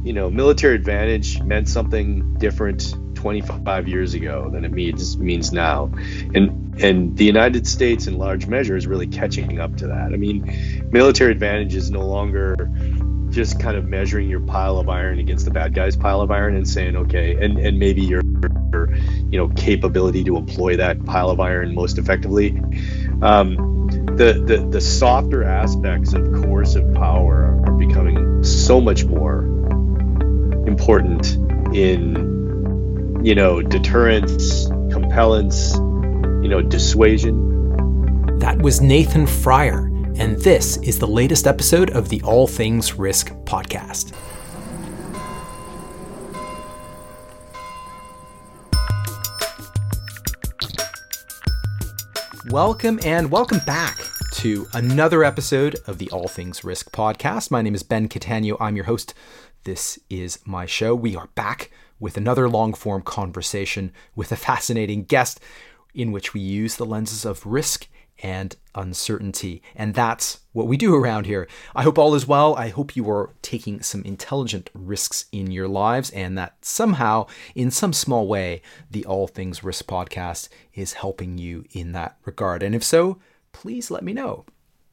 military advantage meant something different 25 years ago than it means now. And the United States in large measure is really catching up to that. I mean, military advantage is no longer just kind of measuring your pile of iron against the bad guy's pile of iron and saying, okay, and maybe your capability to employ that pile of iron most effectively. The softer aspects of coercive power are becoming so much more important in deterrence, compellence, dissuasion. That was Nathan Fryer, and this is the latest episode of the All Things Risk podcast. Welcome back to another episode of the All Things Risk podcast. My name is Ben Catania. I'm your host. This is my show. We are back with another long-form conversation with a fascinating guest in which we use the lenses of risk and uncertainty. And that's what we do around here. I hope all is well. I hope you are taking some intelligent risks in your lives and that somehow, in some small way, the All Things Risk podcast is helping you in that regard. And if so, please let me know.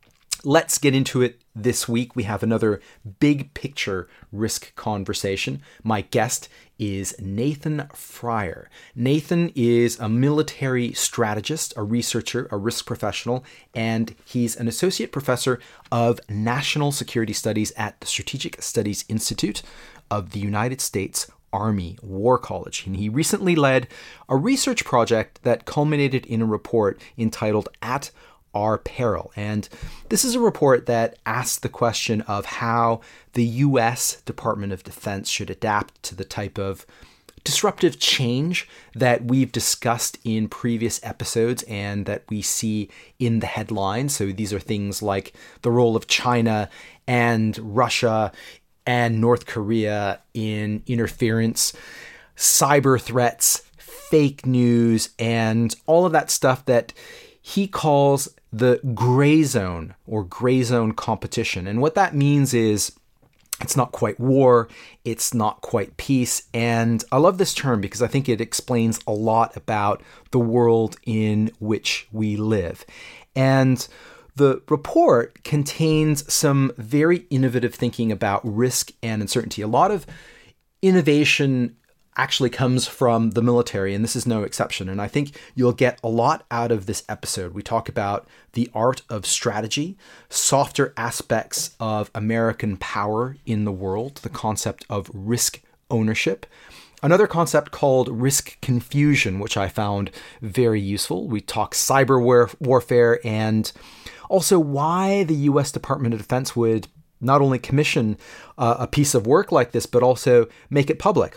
Let's get into it this week. We have another big picture risk conversation. My guest is Nathan Fryer. Nathan is a military strategist, a researcher, a risk professional, and he's an associate professor of national security studies at the Strategic Studies Institute of the United States Army War College. And he recently led a research project that culminated in a report entitled At Our Peril. And this is a report that asks the question of how the U.S. Department of Defense should adapt to the type of disruptive change that we've discussed in previous episodes and that we see in the headlines. So these are things like the role of China and Russia and North Korea in interference, cyber threats, fake news, and all of that stuff that he calls the gray zone or gray zone competition. And what that means is it's not quite war, it's not quite peace. And I love this term because I think it explains a lot about the world in which we live. And the report contains some very innovative thinking about risk and uncertainty. A lot of innovation actually comes from the military, and this is no exception. And I think you'll get a lot out of this episode. We talk about the art of strategy, softer aspects of American power in the world, the concept of risk ownership, another concept called risk confusion, which I found very useful. We talk cyber warfare and also why the U.S. Department of Defense would not only commission a piece of work like this, but also make it public.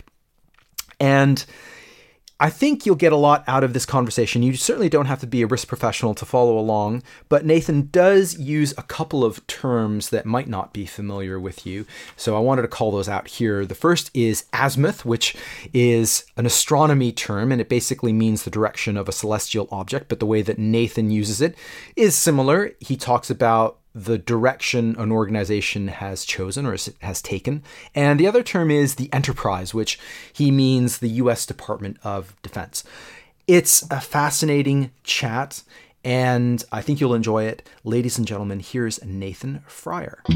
And I think you'll get a lot out of this conversation. You certainly don't have to be a risk professional to follow along, but Nathan does use a couple of terms that might not be familiar with you. So I wanted to call those out here. The first is azimuth, which is an astronomy term, and it basically means the direction of a celestial object, but the way that Nathan uses it is similar. He talks about the direction an organization has chosen or has taken. And the other term is the enterprise, which he means the U.S. Department of Defense. It's a fascinating chat, and I think you'll enjoy it. Ladies and gentlemen, here's Nathan Fryer.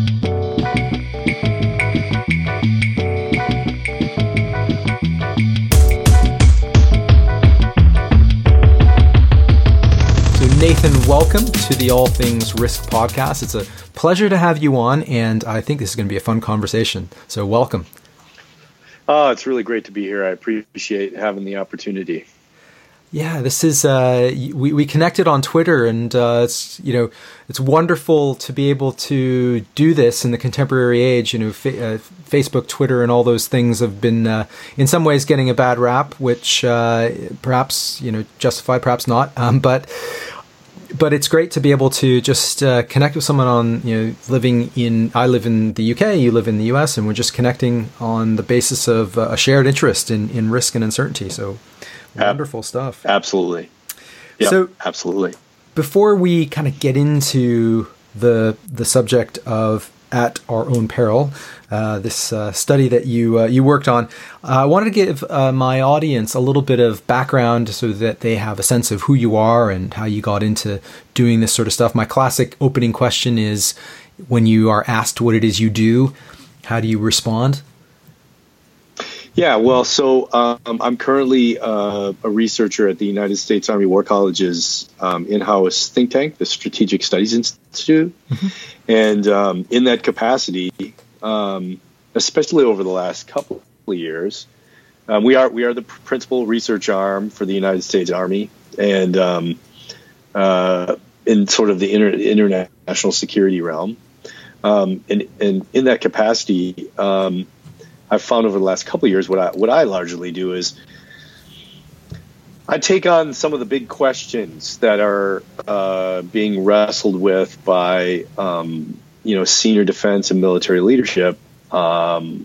Nathan, welcome to the All Things Risk podcast. It's a pleasure to have you on, and I think this is going to be a fun conversation. So welcome. Oh, it's really great to be here. I appreciate having the opportunity. Yeah, this is we connected on Twitter, and it's wonderful to be able to do this in the contemporary age. Facebook, Twitter, and all those things have been in some ways getting a bad rap, which perhaps justified, perhaps not. But it's great to be able to just connect with someone on, I live in the UK, you live in the US, and we're just connecting on the basis of a shared interest in risk and uncertainty. So wonderful stuff. Absolutely. Yeah, so absolutely. Before we kind of get into the subject of at Our Own Peril, this study that you worked on. I wanted to give my audience a little bit of background so that they have a sense of who you are and how you got into doing this sort of stuff. My classic opening question is, when you are asked what it is you do, how do you respond? Yeah, well, so I'm currently a researcher at the United States Army War College's in-house think tank, the Strategic Studies Institute. Mm-hmm. And in that capacity, especially over the last couple of years, we are the principal research arm for the United States Army, and in sort of the international security realm. And in that capacity, I've found over the last couple of years what I largely do is I take on some of the big questions that are being wrestled with by senior defense and military leadership on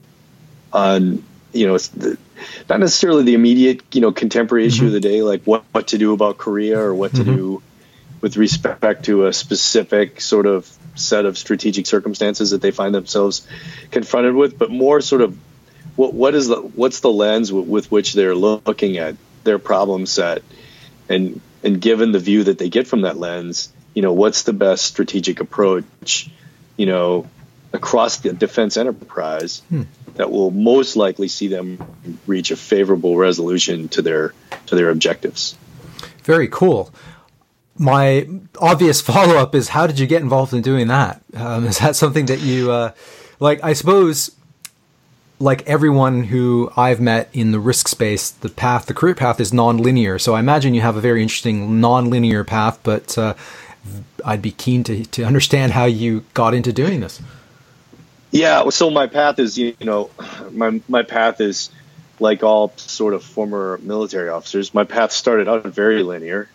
not necessarily the immediate contemporary issue of the day, like what to do about Korea or what to do with respect to a specific sort of set of strategic circumstances that they find themselves confronted with, but more sort of what's the lens with which they're looking at their problem set, and given the view that they get from that lens, what's the best strategic approach, across the defense enterprise that will most likely see them reach a favorable resolution to their objectives. Very cool. My obvious follow-up is, how did you get involved in doing that? Is that something that you, I suppose, like everyone who I've met in the risk space, the career path is non-linear. So I imagine you have a very interesting non-linear path, but I'd be keen to understand how you got into doing this. Yeah, so my path is, my path is, like all sort of former military officers, my path started out very linear.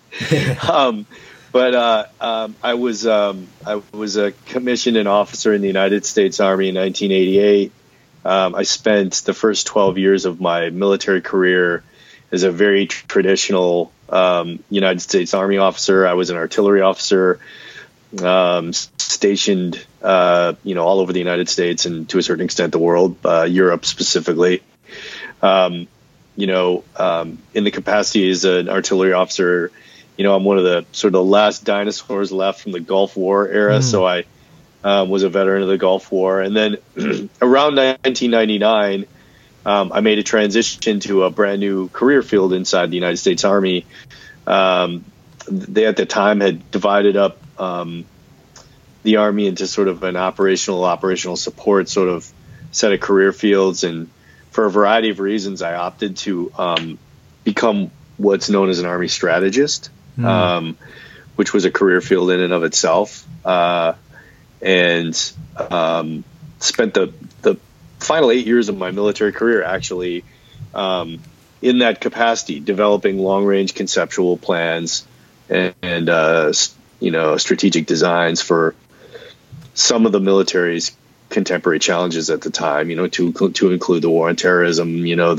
But I was a commissioned an officer in the United States Army in 1988. I spent the first 12 years of my military career as a very traditional United States Army officer. I was an artillery officer, stationed all over the United States and to a certain extent the world, Europe specifically. In the capacity as an artillery officer, I'm one of the sort of the last dinosaurs left from the Gulf War era. So I was a veteran of the Gulf War. And then around 1999, I made a transition to a brand new career field inside the United States Army. They at the time had divided up the Army into sort of an operational support sort of set of career fields. And for a variety of reasons, I opted to become what's known as an Army strategist, which was a career field in and of itself, and spent the final 8 years of my military career actually in that capacity, developing long-range conceptual plans and strategic designs for some of the military's contemporary challenges at the time, to include the war on terrorism,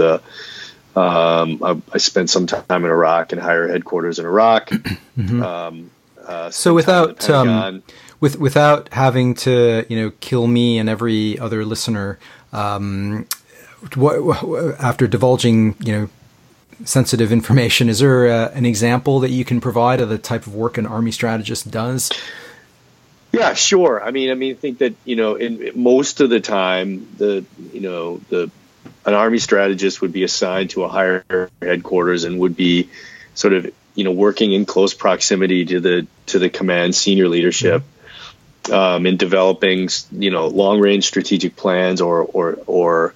I spent some time in Iraq and higher headquarters in Iraq. So without having to, kill me and every other listener, after divulging, sensitive information, is there an example that you can provide of the type of work an Army strategist does? Yeah, sure. I think that, in most of the time, an Army strategist would be assigned to a higher headquarters and would be sort of, working in close proximity to the command senior leadership, in developing, long range strategic plans or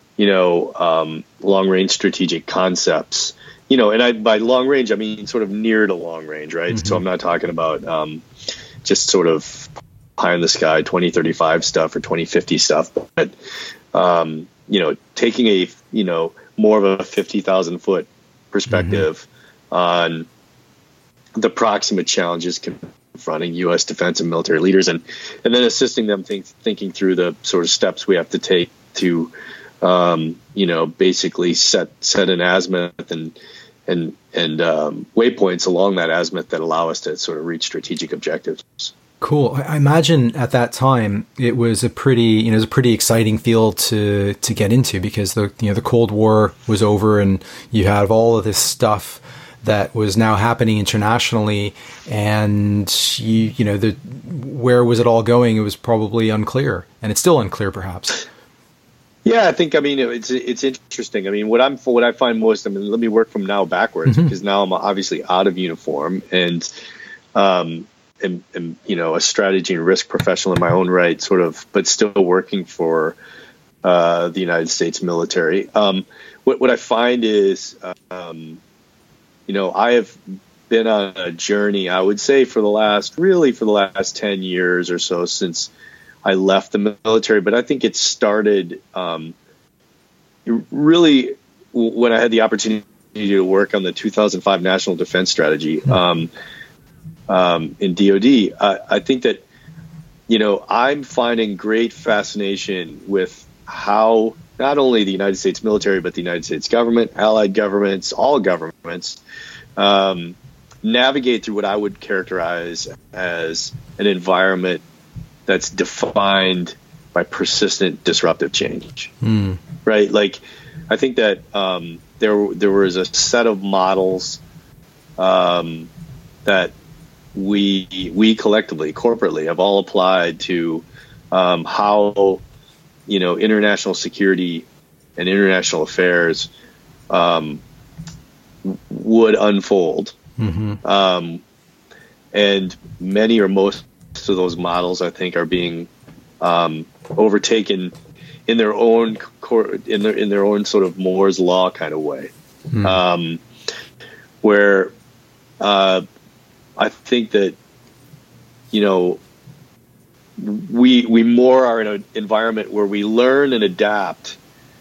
long range strategic concepts, and by long range, I mean sort of near to long range, right? So I'm not talking about just sort of pie in the sky 2035 stuff or 2050 stuff, but taking a more of a 50,000 foot perspective on the proximate challenges confronting U.S. defense and military leaders, and then assisting them thinking through the sort of steps we have to take to basically set an azimuth and waypoints along that azimuth that allow us to sort of reach strategic objectives. Cool. I imagine at that time it was a pretty, it was a pretty exciting field to get into, because the Cold War was over and you have all of this stuff that was now happening internationally, and where was it all going? It was probably unclear, and it's still unclear, perhaps. Yeah, I think, it's interesting. What I find most, let me work from now backwards, because now I'm obviously out of uniform and am a strategy and risk professional in my own right, sort of, but still working for the United States military. What I find is, I have been on a journey, I would say, for the last 10 years or so since I left the military. But I think it started really when I had the opportunity to work on the 2005 National Defense Strategy in DoD. I think that, I'm finding great fascination with how not only the United States military, but the United States government, allied governments, all governments, navigate through what I would characterize as an environment that's defined by persistent disruptive change. Right? Like, I think that there was a set of models that we collectively, corporately, have all applied to how international security and international affairs would unfold. And many or most of those models, I think, are being overtaken in their own in their own sort of Moore's law kind of way, where I think that we more are in an environment where we learn and adapt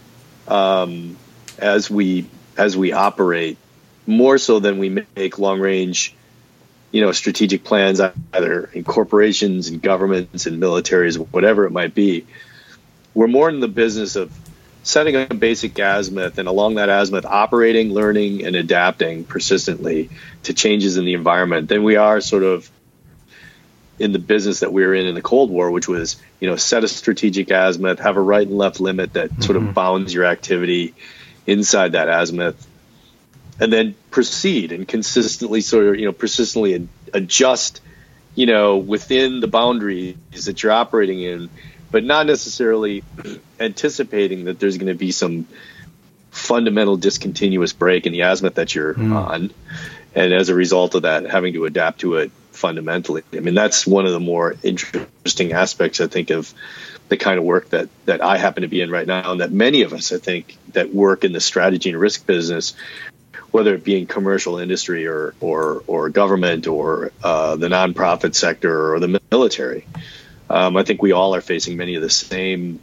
as we operate, more so than we make long range strategic plans, either in corporations and governments and militaries, whatever it might be. We're more in the business of setting a basic azimuth, and along that azimuth operating, learning, and adapting persistently to changes in the environment than we are sort of in the business that we were in the Cold War, which was, set a strategic azimuth, have a right and left limit that sort of bounds your activity inside that azimuth, and then proceed and consistently persistently adjust, within the boundaries that you're operating in, but not necessarily anticipating that there's going to be some fundamental discontinuous break in the azimuth that you're on. And as a result of that, having to adapt to it fundamentally. That's one of the more interesting aspects, I think, of the kind of work that I happen to be in right now, and that many of us, I think, that work in the strategy and risk business, whether it be in commercial industry or government or the nonprofit sector or the military. I think we all are facing many of the same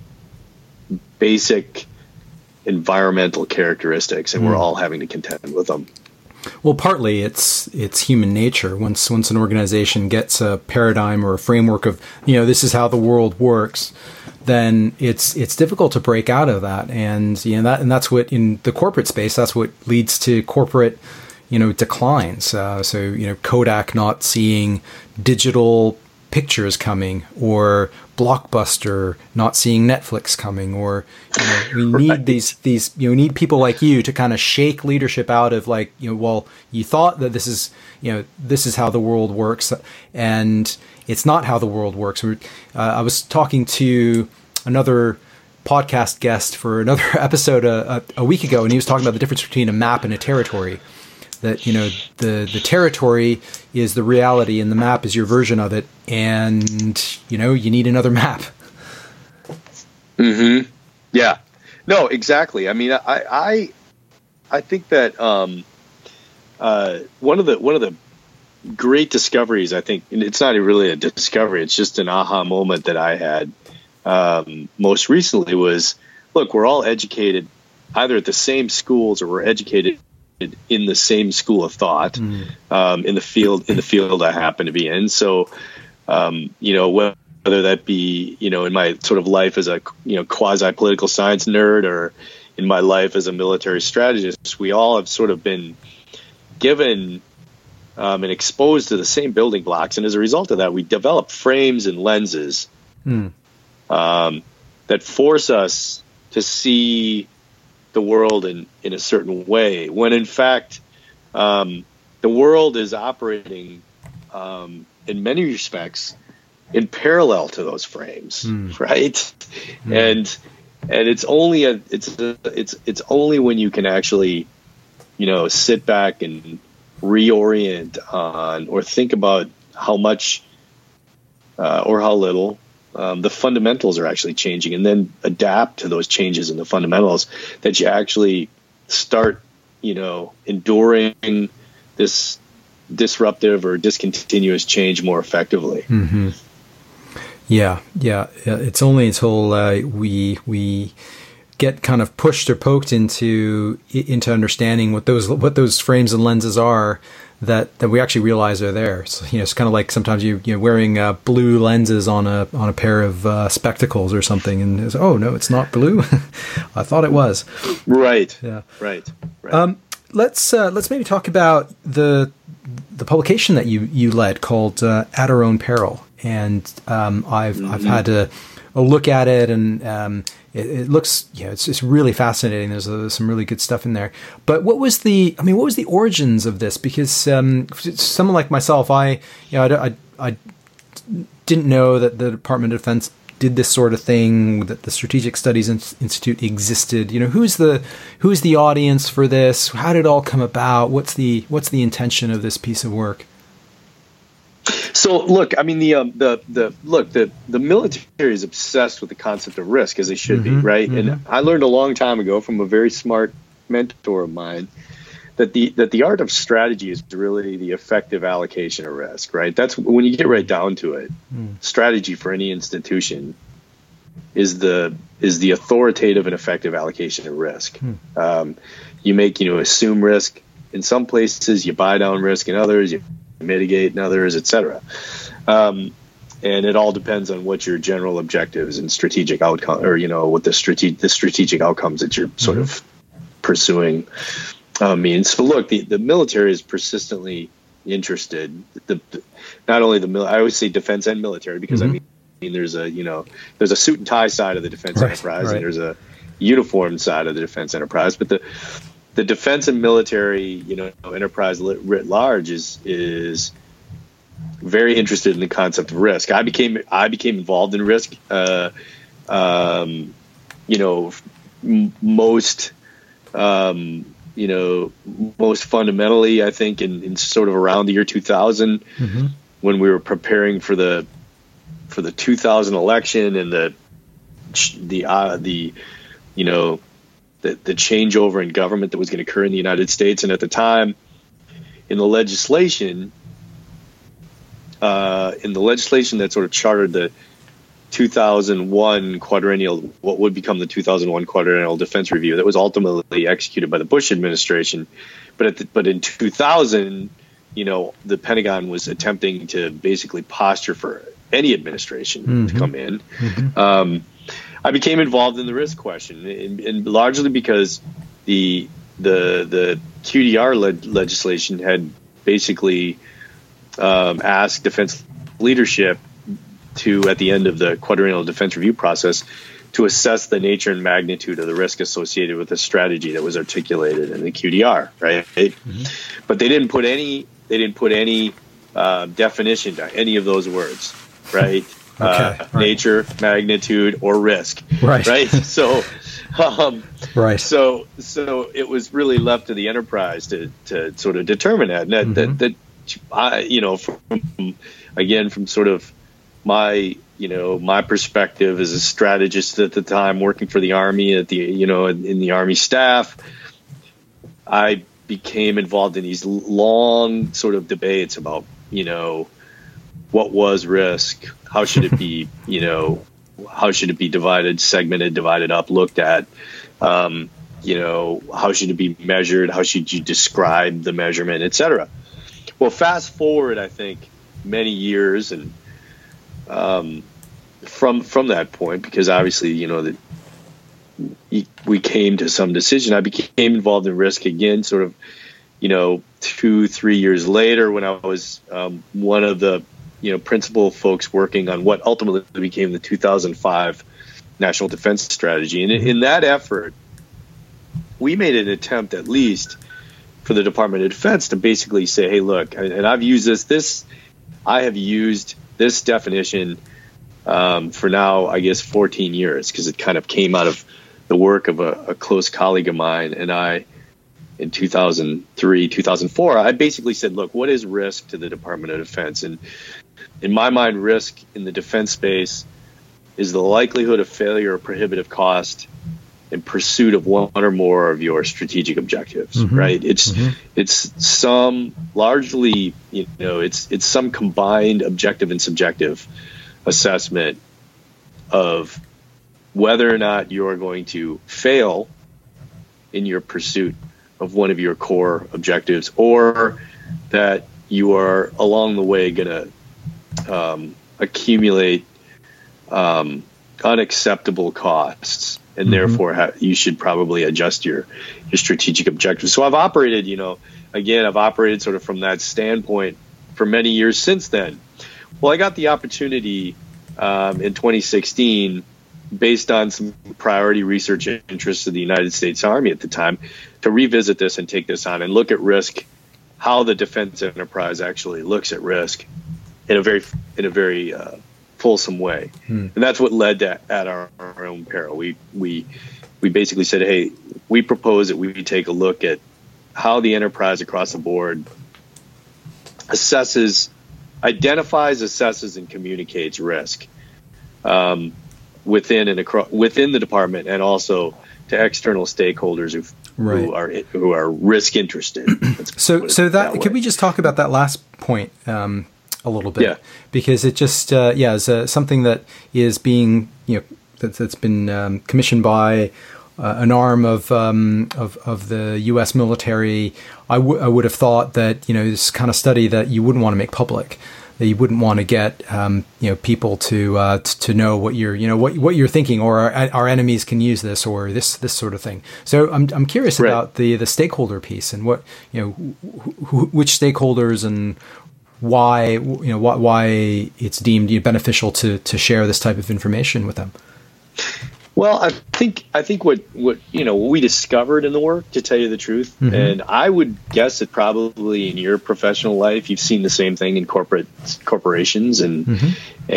basic environmental characteristics, and we're all having to contend with them. Well, partly it's human nature. Once an organization gets a paradigm or a framework of, this is how the world works, then it's difficult to break out of that. And that's what, in the corporate space, that's what leads to corporate declines. So Kodak not seeing digital pictures coming, or Blockbuster not seeing Netflix coming, or we need these need people like you to kind of shake leadership out of well, you thought that this is how the world works, and it's not how the world works. I was talking to another podcast guest for another episode a week ago, and he was talking about the difference between a map and a territory. That the territory is the reality, and the map is your version of it, and you need another map. Yeah, no, exactly. I think that one of the great discoveries, I think, and it's not really a discovery, it's just an aha moment that I had most recently, was, look, we're all educated either at the same schools, or we're educated in the same school of thought, in the field I happen to be in. So, whether that be, in my sort of life as a, quasi political science nerd, or in my life as a military strategist, we all have sort of been given and exposed to the same building blocks. And as a result of that, we develop frames and lenses that force us to see the world in a certain way, when in fact the world is operating in many respects in parallel to those frames, right? And it's only it's only when you can actually, sit back and reorient on or think about how much or how little the fundamentals are actually changing, and then adapt to those changes in the fundamentals, that you actually start, enduring this disruptive or discontinuous change more effectively. Mm-hmm. Yeah. It's only until we get kind of pushed or poked into understanding what those frames and lenses are that we actually realize they're there. So, it's kind of like sometimes you're wearing blue lenses on a pair of spectacles or something, and it's, oh no, it's not blue. I thought it was. Right. Yeah. Right. Let's maybe talk about the publication that you led called At Our Own Peril, and I've had a look at it, and it looks, it's really fascinating. There's some really good stuff in there. But what was the origins of this? Because someone like myself, I didn't know that the Department of Defense did this sort of thing, that the Strategic Studies Institute existed. Who's the audience for this? How did it all come about? What's the intention of this piece of work? So look, I mean, the military is obsessed with the concept of risk, as they should be, right? Mm-hmm. And I learned a long time ago from a very smart mentor of mine that the art of strategy is really the effective allocation of risk, right? That's when you get right down to it. Strategy for any institution is the authoritative and effective allocation of risk. You make, assume risk in some places, you buy down risk in others, you mitigate in others, etc. And it all depends on what your general objectives and strategic outcome, or what the strategic outcomes that you're sort of pursuing means. So look, the military is persistently interested. Not only I always say defense and military, because I mean there's a suit and tie side of the defense enterprise, and there's a uniformed side of the defense enterprise, but the defense and military, enterprise writ large is very interested in the concept of risk. I became involved in risk, most fundamentally, I think, in sort of around the year 2000, when we were preparing for the 2000 election and the changeover in government that was going to occur in the United States. And at the time, in the legislation that sort of chartered the 2001 quadrennial, what would become the 2001 quadrennial defense review, that was ultimately executed by the Bush administration. But in 2000, the Pentagon was attempting to basically posture for any administration to come in. I became involved in the risk question, and largely because the QDR legislation had basically asked defense leadership to, at the end of the quadrennial defense review process, to assess the nature and magnitude of the risk associated with the strategy that was articulated in the QDR, right? But they didn't put any definition to any of those words, right? Nature, magnitude, or risk, right? So, so it was really left to the enterprise to sort of determine that. And that I, from sort of my perspective as a strategist at the time, working for the Army in the Army staff, I became involved in these long sort of debates about, what was risk? How should it be, how should it be divided, segmented, divided up, looked at? How should it be measured? How should you describe the measurement, et cetera? Well, fast forward, I think, many years, and from that point, because obviously, we came to some decision. I became involved in risk again, sort of 2-3 years later, when I was one of the principal folks working on what ultimately became the 2005 National Defense Strategy. And in that effort, we made an attempt, at least for the Department of Defense, to basically say, hey, look, and I've used I have used this definition for now, I guess, 14 years, because it kind of came out of the work of a close colleague of mine and I. In 2003, 2004, I basically said, look, what is risk to the Department of Defense? And in my mind, risk in the defense space is the likelihood of failure or prohibitive cost in pursuit of one or more of your strategic objectives, right? It's some largely, it's some combined objective and subjective assessment of whether or not you're going to fail in your pursuit of one of your core objectives, or that you are along the way going to accumulate unacceptable costs, and therefore you should probably adjust your strategic objectives. So I've operated, I've operated sort of from that standpoint for many years since then. Well, I got the opportunity in 2016, based on some priority research interests of the United States Army at the time, to revisit this and take this on and look at risk, how the defense enterprise actually looks at risk in a very fulsome way. And that's what led to At Our Own Peril. We basically said, hey, we propose that we take a look at how the enterprise across the board identifies, assesses, and communicates risk within the department, and also to external stakeholders who are risk interested. So that could we just talk about that last point a little bit? Yeah. Because it just is something that is being that's been commissioned by an arm of the U.S. military. I would have thought that this kind of study that you wouldn't want to make public, that you wouldn't want to get people to know what you're what you're thinking, or our enemies can use this, or this sort of thing. So I'm curious about the stakeholder piece, and what which stakeholders, and why why it's deemed beneficial to share this type of information with them. Well, I think what we discovered in the work, to tell you the truth, and I would guess that probably in your professional life you've seen the same thing in corporations, and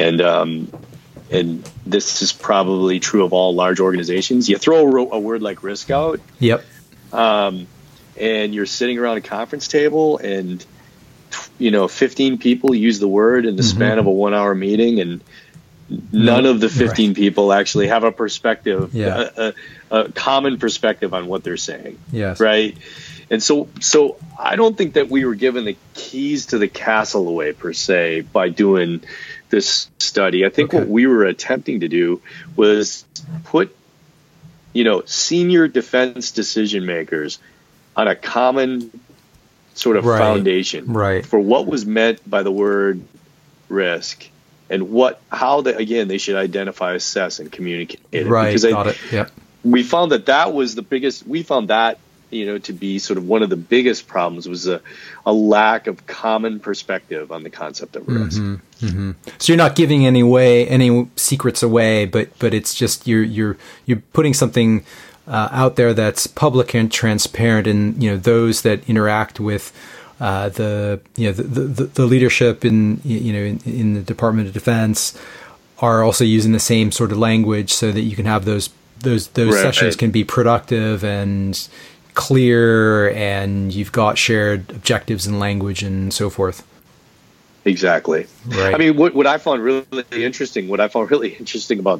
this is probably true of all large organizations. You throw a word like risk out, and you're sitting around a conference table, and 15 people use the word in the span of a 1-hour meeting, and none of the 15 people actually have a perspective, a common perspective on what they're saying. Yes. Right. And so I don't think that we were given the keys to the castle away per se by doing this study. I think what we were attempting to do was put, senior defense decision makers on a common sort of foundation for what was meant by the word risk, and how they should identify, assess, and communicate it. Right, because we found that was the biggest. We found that to be sort of one of the biggest problems, was a lack of common perspective on the concept of risk. So you're not giving any secrets away, but it's just you're putting something out there that's public and transparent, and those that interact with the leadership in the Department of Defense are also using the same sort of language, so that you can have those sessions can be productive and clear, and you've got shared objectives and language and so forth. Exactly. Right. I mean, what I found really interesting about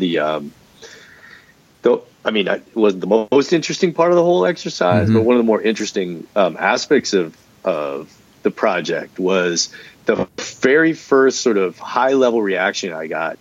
it wasn't the most interesting part of the whole exercise, but one of the more interesting aspects of the project was the very first sort of high level reaction I got.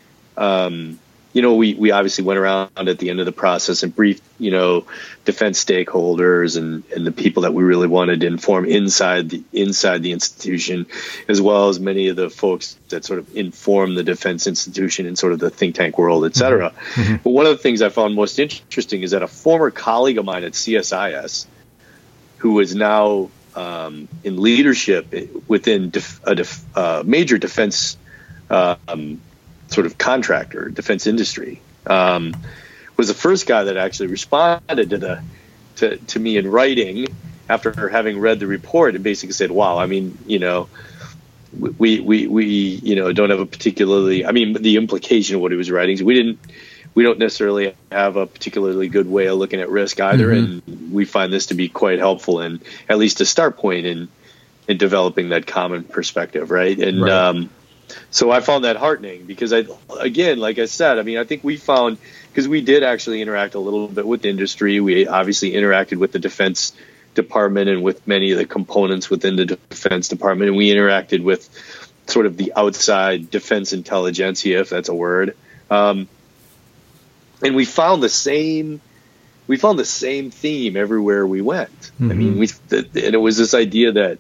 We obviously went around at the end of the process and briefed, defense stakeholders and the people that we really wanted to inform inside the institution, as well as many of the folks that sort of inform the defense institution in sort of the think tank world, et cetera. But one of the things I found most interesting is that a former colleague of mine at CSIS, who is now in leadership within a major defense sort of contractor, defense industry, was the first guy that actually responded to me in writing after having read the report, and basically said, "Wow, I mean, we don't have a particularly, I mean, the implication of what he was writing is we don't necessarily have a particularly good way of looking at risk either, and we find this to be quite helpful and at least a start point in developing that common perspective, right?" And so I found that heartening because again, like I said, I mean, I think we found, because we did actually interact a little bit with industry. We obviously interacted with the Defense Department and with many of the components within the Defense Department, and we interacted with sort of the outside defense intelligentsia, if that's a word. And we found the same theme everywhere we went. I mean, and it was this idea that,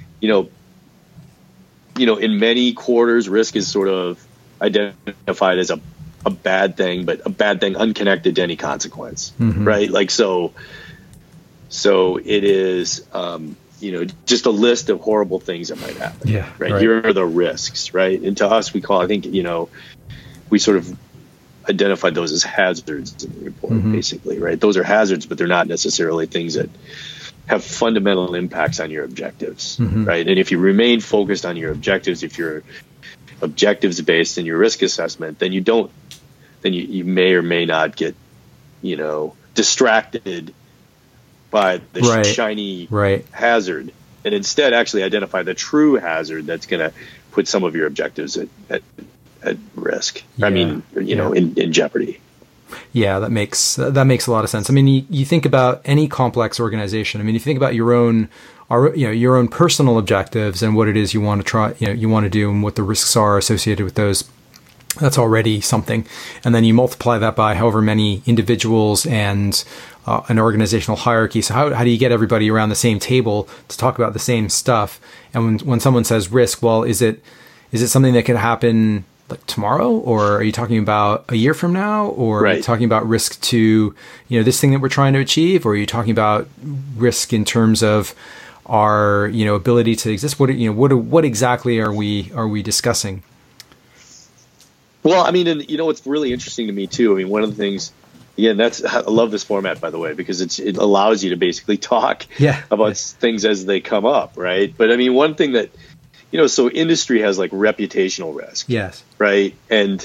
in many quarters, risk is sort of identified as a bad thing, but a bad thing unconnected to any consequence, right? Like, so it is, just a list of horrible things that might happen. Yeah. Right. Here are the risks, right? And to us, we sort of identified those as hazards in the report, basically, right? Those are hazards, but they're not necessarily things that have fundamental impacts on your objectives, right? And if you remain focused on your objectives, if you're objectives based in your risk assessment, then you may or may not get, distracted by the shiny hazard, and instead actually identify the true hazard that's going to put some of your objectives at risk. Yeah. I mean, in jeopardy. Yeah, that makes a lot of sense. I mean, you think about any complex organization. I mean, if you think about your own personal objectives and what it is you want to try, you want to do, and what the risks are associated with those, that's already something. And then you multiply that by however many individuals and an organizational hierarchy. So how do you get everybody around the same table to talk about the same stuff? And when someone says risk, well, is it something that could happen like tomorrow, or are you talking about a year from now, or are you talking about risk to this thing that we're trying to achieve, or are you talking about risk in terms of our ability to exist? What exactly are we discussing? Well, I mean, and what's really interesting to me too, I mean, one of the things, again, I love this format, by the way, because it allows you to basically talk about things as they come up, right? But I mean, one thing that, so industry has like reputational risk. Yes. Right. And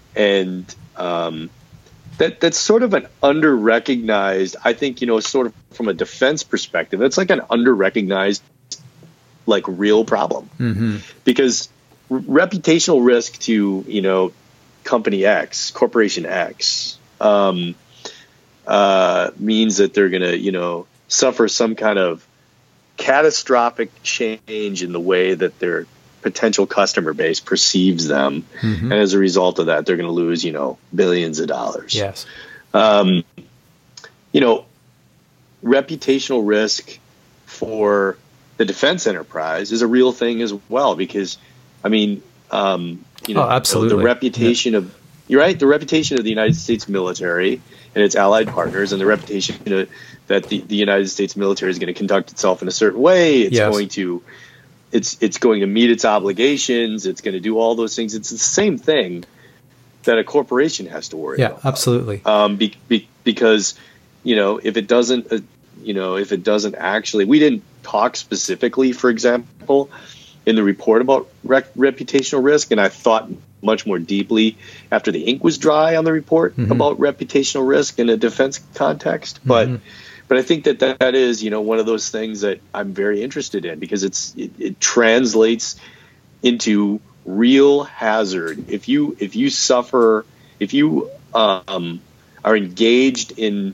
that's sort of an under-recognized, I think, sort of from a defense perspective, it's like an under-recognized, like, real problem. Because reputational risk to, company X, corporation X, means that they're going to, suffer some kind of catastrophic change in the way that their potential customer base perceives them. And as a result of that, they're going to lose, billions of dollars. Yes. Reputational risk for the defense enterprise is a real thing as well, because, I mean, absolutely. The reputation of, you're right, the reputation of the United States military and its allied partners, and the reputation that the United States military is going to conduct itself in a certain way. It's going to meet its obligations. It's going to do all those things. It's the same thing that a corporation has to worry about. Yeah, absolutely. Because if it doesn't actually, we didn't talk specifically, for example, in the report about reputational risk, and I thought much more deeply after the ink was dry on the report about reputational risk in a defense context. But I think that is, one of those things that I'm very interested in, because it translates into real hazard. If you are engaged in,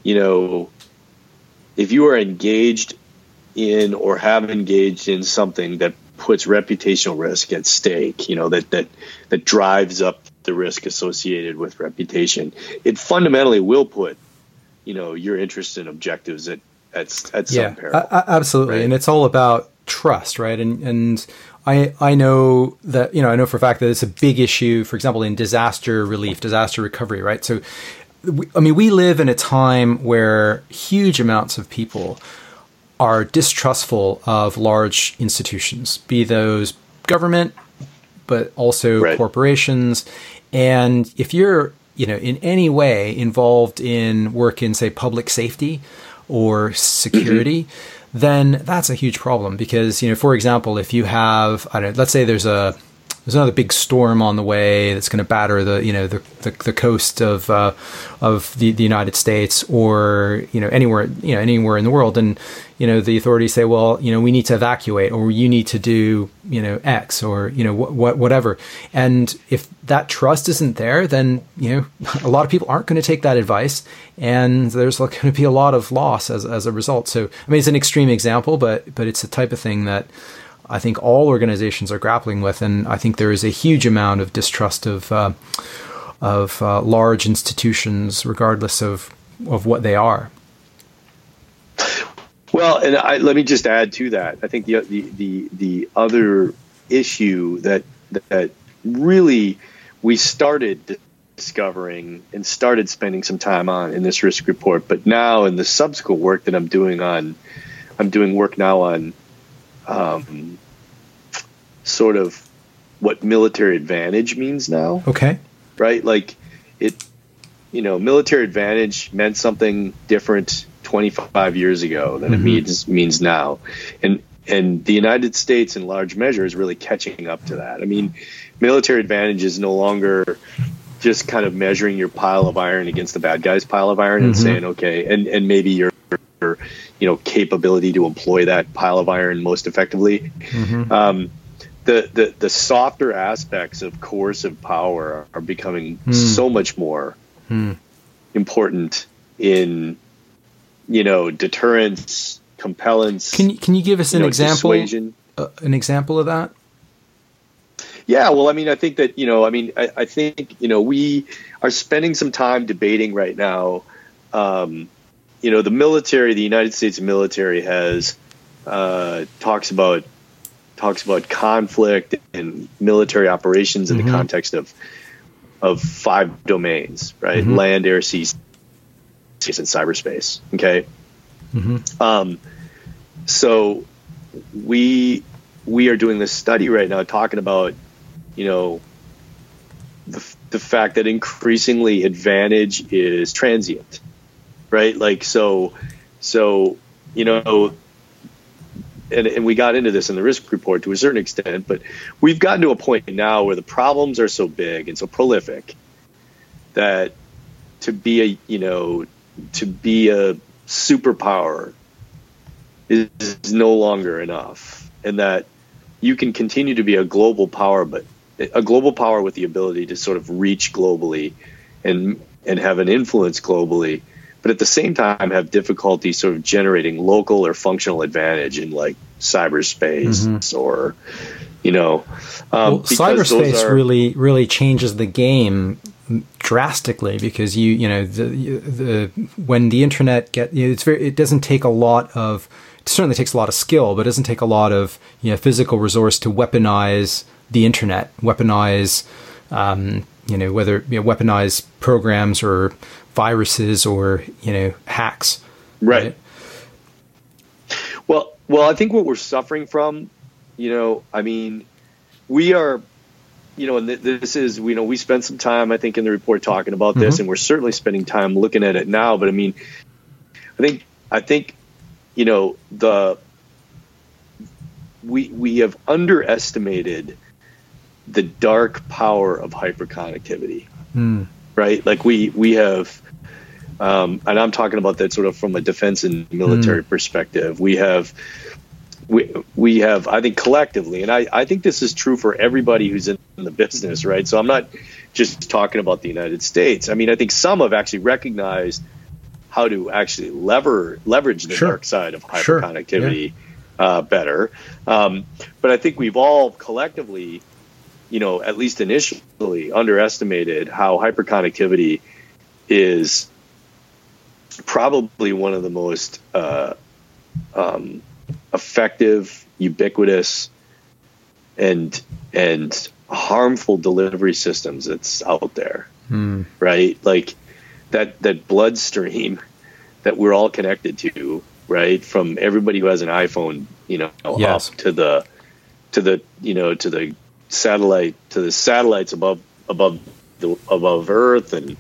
if you are engaged in or have engaged in something that puts reputational risk at stake, that drives up the risk associated with reputation, it fundamentally will put, your interests and objectives at some peril. Absolutely. Right? And it's all about trust, right? And I know that, I know for a fact that it's a big issue, for example, in disaster relief, disaster recovery, right? So, we live in a time where huge amounts of people are distrustful of large institutions, be those government, but also corporations. And if you're, in any way involved in work in, say, public safety or security, then that's a huge problem because, for example, if you have, let's say there's another big storm on the way that's going to batter the coast of the United States or anywhere in the world, and the authorities say, well, we need to evacuate, or you need to do X, or whatever. And if that trust isn't there, then a lot of people aren't going to take that advice, and there's going to be a lot of loss as a result. So I mean, it's an extreme example, but it's the type of thing that I think all organizations are grappling with, and I think there is a huge amount of distrust of large institutions, regardless of what they are. Well, and let me just add to that. I think the other issue that really we started discovering and started spending some time on in this risk report, but now in the subsequent work that I'm doing work now on. Sort of what military advantage means now. Okay. Right? Like military advantage meant something different 25 years ago than it means now. And the United States in large measure is really catching up to that. I mean, military advantage is no longer just kind of measuring your pile of iron against the bad guy's pile of iron and saying, okay, and maybe your capability to employ that pile of iron most effectively. The softer aspects of coercive power are becoming so much more important in deterrence, compellence. Can you give us an example? Dissuasion. An example of that? Yeah, well, I mean, I think that I think we are spending some time debating right now. The military, the United States military has talks about conflict and military operations in the context of 5 domains, right? Land, air, sea, space, and cyberspace. Okay. So we are doing this study right now talking about, the fact that increasingly advantage is transient, right? Like, and we got into this in the risk report to a certain extent, but we've gotten to a point now where the problems are so big and so prolific that to be a superpower is no longer enough, and that you can continue to be a global power, but a global power with the ability to sort of reach globally and have an influence globally, but at the same time have difficulty sort of generating local or functional advantage in like cyberspace or, cyberspace really changes the game drastically because when the internet it doesn't take a lot of, it certainly takes a lot of skill, but it doesn't take a lot of physical resource to weaponize the internet, weaponize weaponize programs or viruses or hacks. Right. Well, I think what we're suffering from, we are, and this is, we spent some time, I think, in the report talking about this, and we're certainly spending time looking at it now. But I mean, I think, we have underestimated the dark power of hyperconnectivity, right? Like we have, and I'm talking about that sort of from a defense and military perspective. We have, I think collectively, and I think this is true for everybody who's in the business, right? So I'm not just talking about the United States. I mean, I think some have actually recognized how to actually leverage the dark side of hyperconnectivity better. But I think we've all collectively, at least initially, underestimated how hyperconnectivity is probably one of the most effective, ubiquitous, and harmful delivery systems that's out there, right? Like that bloodstream that we're all connected to right? From everybody who has an iPhone, Yes. up to the satellites above Earth, and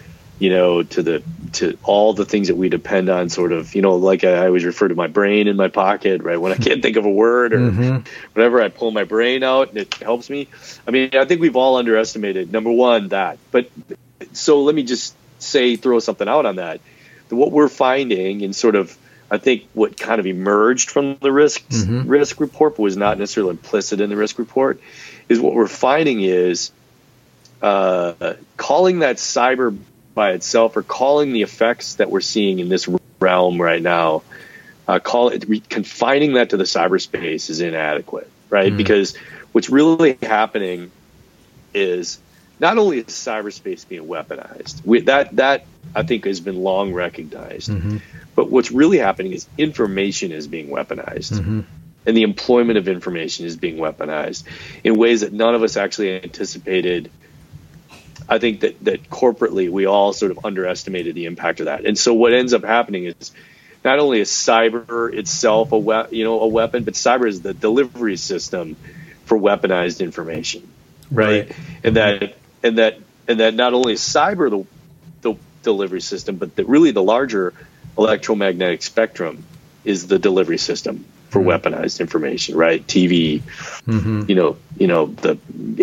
to all the things that we depend on, sort of, like I always refer to my brain in my pocket, right? When I can't think of a word or whatever, I pull my brain out and it helps me. I mean, I think we've all underestimated, number one, that. But so let me just throw something out on that. What we're finding, and sort of, I think what kind of emerged from the risk report, but was not necessarily implicit in the risk report, is what we're finding is calling that cyber by itself, or calling the effects that we're seeing in this realm right now, confining that to the cyberspace is inadequate, right? Because what's really happening is not only is cyberspace being weaponized, that I think has been long recognized, but what's really happening is information is being weaponized, and the employment of information is being weaponized in ways that none of us actually anticipated. I think that corporately we all sort of underestimated the impact of that. And so what ends up happening is not only is cyber itself a weapon, but cyber is the delivery system for weaponized information, right? And that not only is cyber the delivery system, but that really the larger electromagnetic spectrum is the delivery system for weaponized information, right? TV, the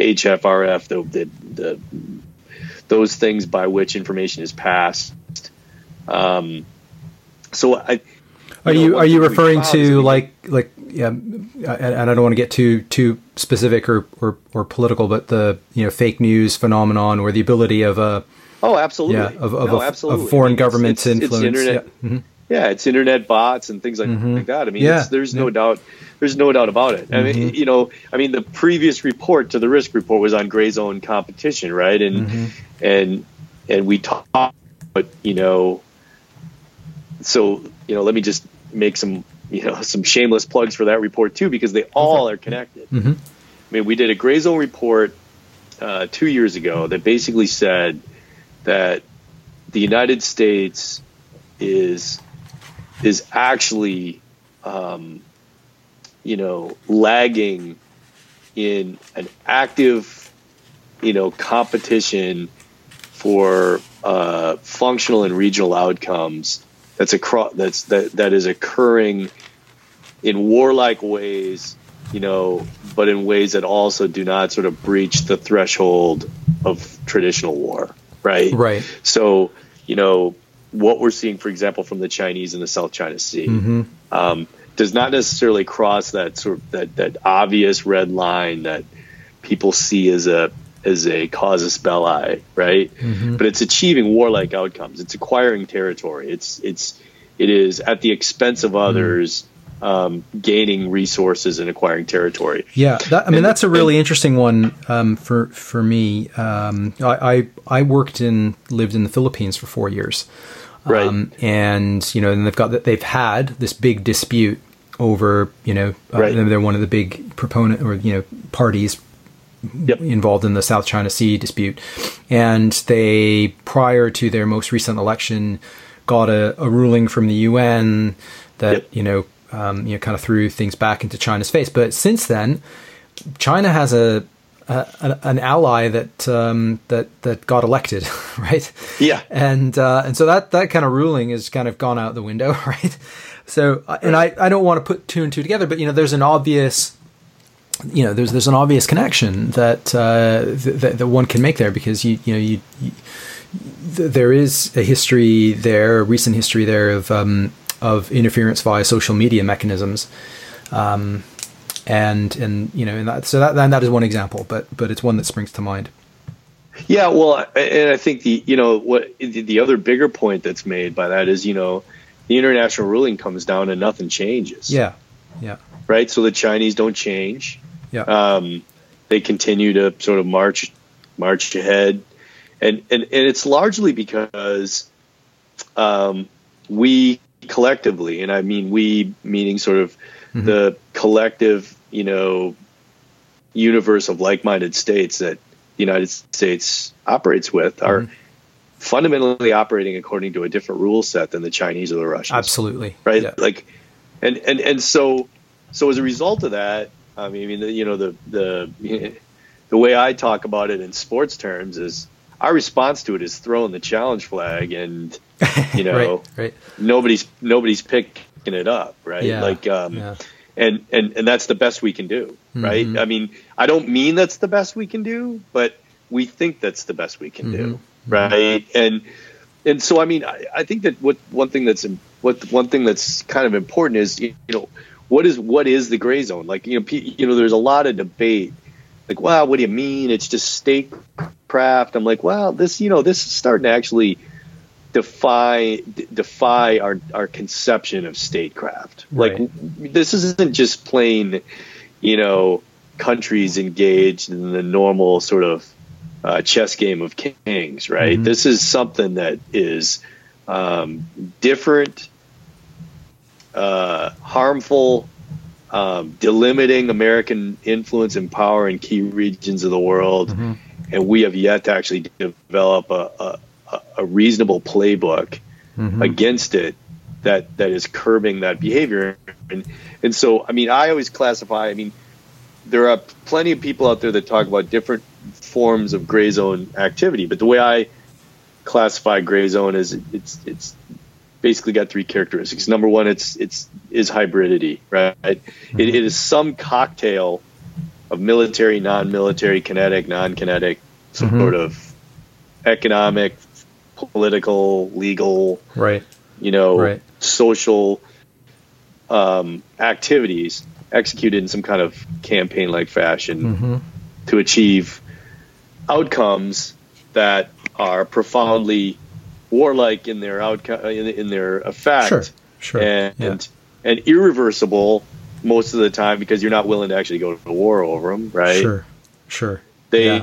HFRF, those things by which information is passed. So are you referring to and I don't want to get too specific or political, but the fake news phenomenon, or the ability of absolutely of foreign governments to influence internet, it's internet bots and things like that. I mean, there's no doubt about it. I mean, the previous report to the risk report was on gray zone competition, right? And we talked about, so let me just make some shameless plugs for that report too, because they all are connected. I mean, we did a gray zone report 2 years ago that basically said that the United States is actually lagging in an active competition for functional and regional outcomes that is occurring in warlike ways, but in ways that also do not sort of breach the threshold of traditional war, right? So what we're seeing, for example, from the Chinese in the South China Sea, does not necessarily cross that that obvious red line that people see as a casus belli, right? But it's achieving warlike outcomes. It's acquiring territory. It is at the expense of others, gaining resources and acquiring territory. Yeah, that's a really interesting one for me. I lived in the Philippines for 4 years. Right. And they've had this big dispute over, they're one of the big proponent or, parties involved in the South China Sea dispute. And they, prior to their most recent election, got a ruling from the UN that, kind of threw things back into China's face. But since then, China has an ally that got elected, right? Yeah. And so that kind of ruling has kind of gone out the window, right? So, and I don't want to put two and two together, but there's an obvious, there's an obvious connection that one can make there, because there is a history there, a recent history there of interference via social media mechanisms. And that is one example, but it's one that springs to mind. Yeah, well, and I think the other bigger point that's made by that is the international ruling comes down and nothing changes. Yeah. Right. So the Chinese don't change. Yeah. They continue to sort of march ahead, and it's largely because we collectively, and I mean we meaning sort of the collective universe of like-minded states that the United States operates with, are fundamentally operating according to a different rule set than the Chinese or the Russians. Absolutely. Right. Yeah. Like, and so as a result of that, I mean, the way I talk about it in sports terms is our response to it is throwing the challenge flag, and right. nobody's picking it up, right? Yeah. Like, and that's the best we can do, right? Mm-hmm. I mean, I don't mean that's the best we can do, but we think that's the best we can do, right? And so, I mean, I think that one thing that's kind of important is, what is the gray zone? Like, there's a lot of debate. Like, wow, what do you mean? It's just statecraft. I'm like, well, this is starting to actually defy our conception of statecraft. Right. Like, this isn't just plain, countries engaged in the normal sort of chess game of kings, right? Mm-hmm. This is something that is different, harmful, delimiting American influence and power in key regions of the world, and we have yet to actually develop a reasonable playbook against it that is curbing that behavior. And so, I mean, I always classify. I mean, there are plenty of people out there that talk about different forms of gray zone activity, but the way I classify gray zone is it's basically got three characteristics. Number one, is hybridity, right? It is some cocktail of military, non-military, kinetic, non-kinetic, sort of economic, political, legal, right, social activities executed in some kind of campaign-like fashion to achieve outcomes that are profoundly warlike in their outcome, in their effect, sure, and irreversible most of the time because you're not willing to actually go to war over them, right? Sure. They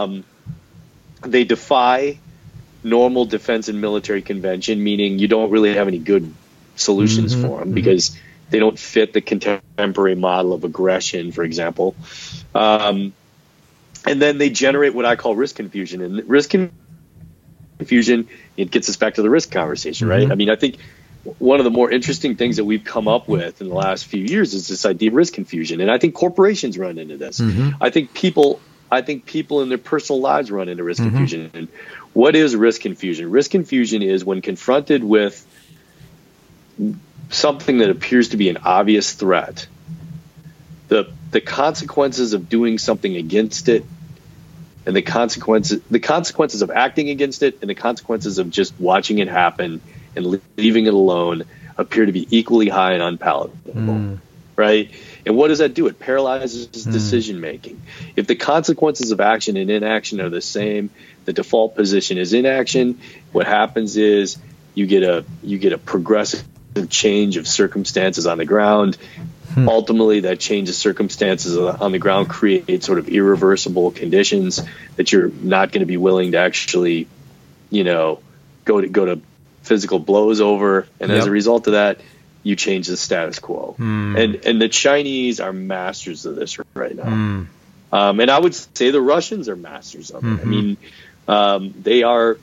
defy normal defense and military convention, meaning you don't really have any good solutions for them because they don't fit the contemporary model of aggression, for example. And then they generate what I call risk confusion, and risk confusion, it gets us back to the risk conversation, right? I mean, I think one of the more interesting things that we've come up with in the last few years is this idea of risk confusion, and I think corporations run into this. I think people in their personal lives run into risk confusion. And what is risk confusion? Risk confusion is when confronted with something that appears to be an obvious threat, the consequences of doing something against it, and the consequences of acting against it, and the consequences of just watching it happen and leaving it alone appear to be equally high and unpalatable, right? And what does that do? It paralyzes decision making. If the consequences of action and inaction are the same, the default position is inaction. What happens is you get a progressive change of circumstances on the ground. Ultimately, that change of circumstances on the ground creates sort of irreversible conditions that you're not going to be willing to actually, go to physical blows over. And as a result of that, you change the status quo. And the Chinese are masters of this right now. And I would say the Russians are masters of it. I mean, they are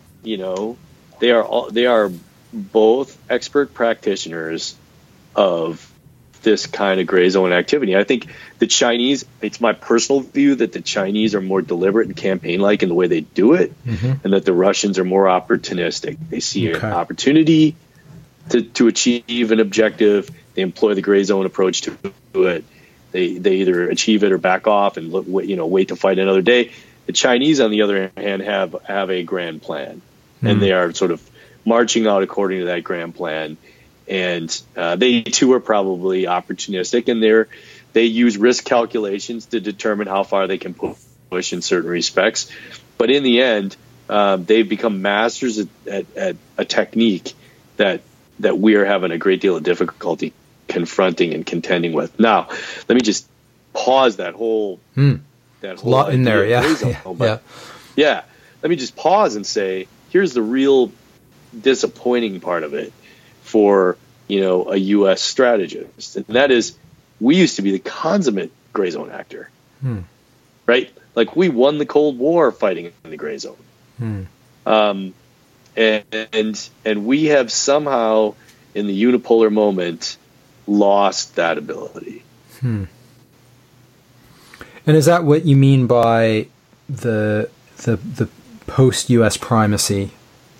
both expert practitioners of this kind of gray zone activity. I think the Chinese, it's my personal view that the Chinese are more deliberate and campaign-like in the way they do it, and that the Russians are more opportunistic. They see an opportunity to achieve an objective. They employ the gray zone approach to it. They either achieve it or back off and wait to fight another day. The Chinese, on the other hand, have a grand plan, and they are sort of marching out according to that grand plan. And they too are probably opportunistic, and they use risk calculations to determine how far they can push in certain respects. But in the end, they've become masters at a technique that we are having a great deal of difficulty confronting and contending with. Now, let me just pause that whole lot in there, Let me just pause and say, here's the real disappointing part of it for a U.S. strategist, and that is we used to be the consummate gray zone actor, right? Like we won the Cold War fighting in the gray zone, and we have somehow in the unipolar moment lost that ability. And is that what you mean by the post-U.S. primacy?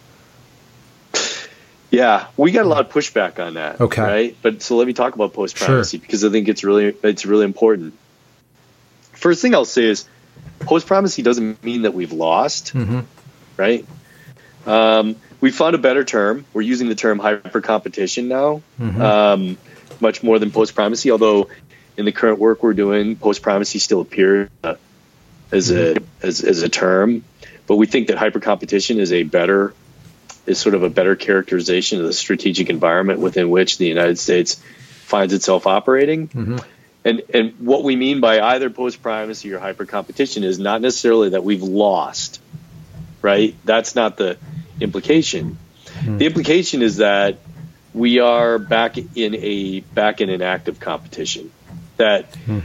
Yeah, we got a lot of pushback on that. Okay. Right? But so let me talk about post-primacy, Sure. because I think it's really important. First thing I'll say is post-primacy doesn't mean that we've lost, right? We found a better term. We're using the term hyper-competition now, much more than post-primacy, although in the current work we're doing, post-primacy still appears as a term. But we think that hyper-competition is sort of a better characterization of the strategic environment within which the United States finds itself operating. And what we mean by either post-primacy or hyper-competition is not necessarily that we've lost, right? That's not the implication. The implication is that we are back in an active competition, that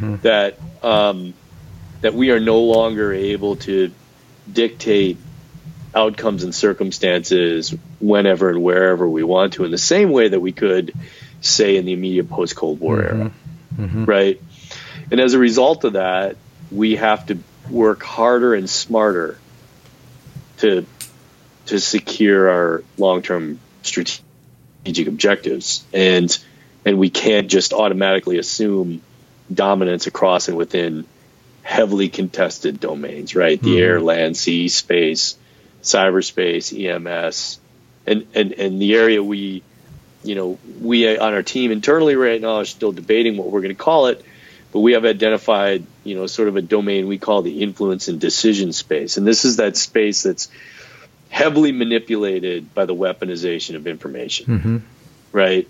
we are no longer able to dictate outcomes and circumstances whenever and wherever we want to, in the same way that we could, say, in the immediate post-Cold War era, right? And as a result of that, we have to work harder and smarter to secure our long-term strategic objectives, and we can't just automatically assume dominance across and within heavily contested domains, right? The air, land, sea, space, cyberspace, EMS, and the area we on our team internally right now are still debating what we're going to call it, but we have identified, sort of a domain we call the influence and decision space. And this is that space that's heavily manipulated by the weaponization of information, right?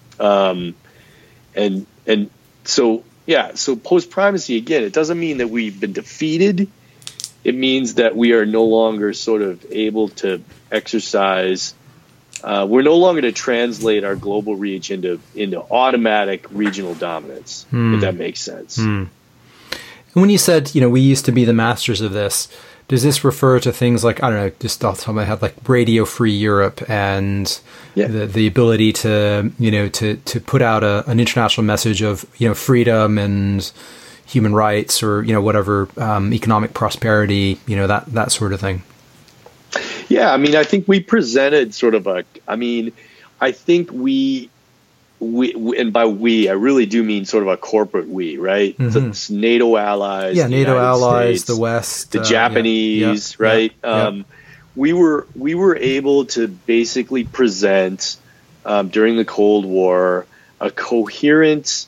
And so post-primacy, again, it doesn't mean that we've been defeated. It means that we are no longer sort of able to exercise. We're no longer to translate our global reach into automatic regional dominance, if that makes sense. And when you said, we used to be the masters of this, does this refer to things like, I don't know, just off the top of my head, like Radio Free Europe and the ability to, to put out an international message of, freedom and human rights, or whatever, economic prosperity, that sort of thing? Yeah, I mean, I think we presented sort of I think we and by we, I really do mean sort of a corporate we, right? So it's NATO allies, NATO United allies, States, the West, the Japanese, right? We were able to basically present during the Cold War a coherent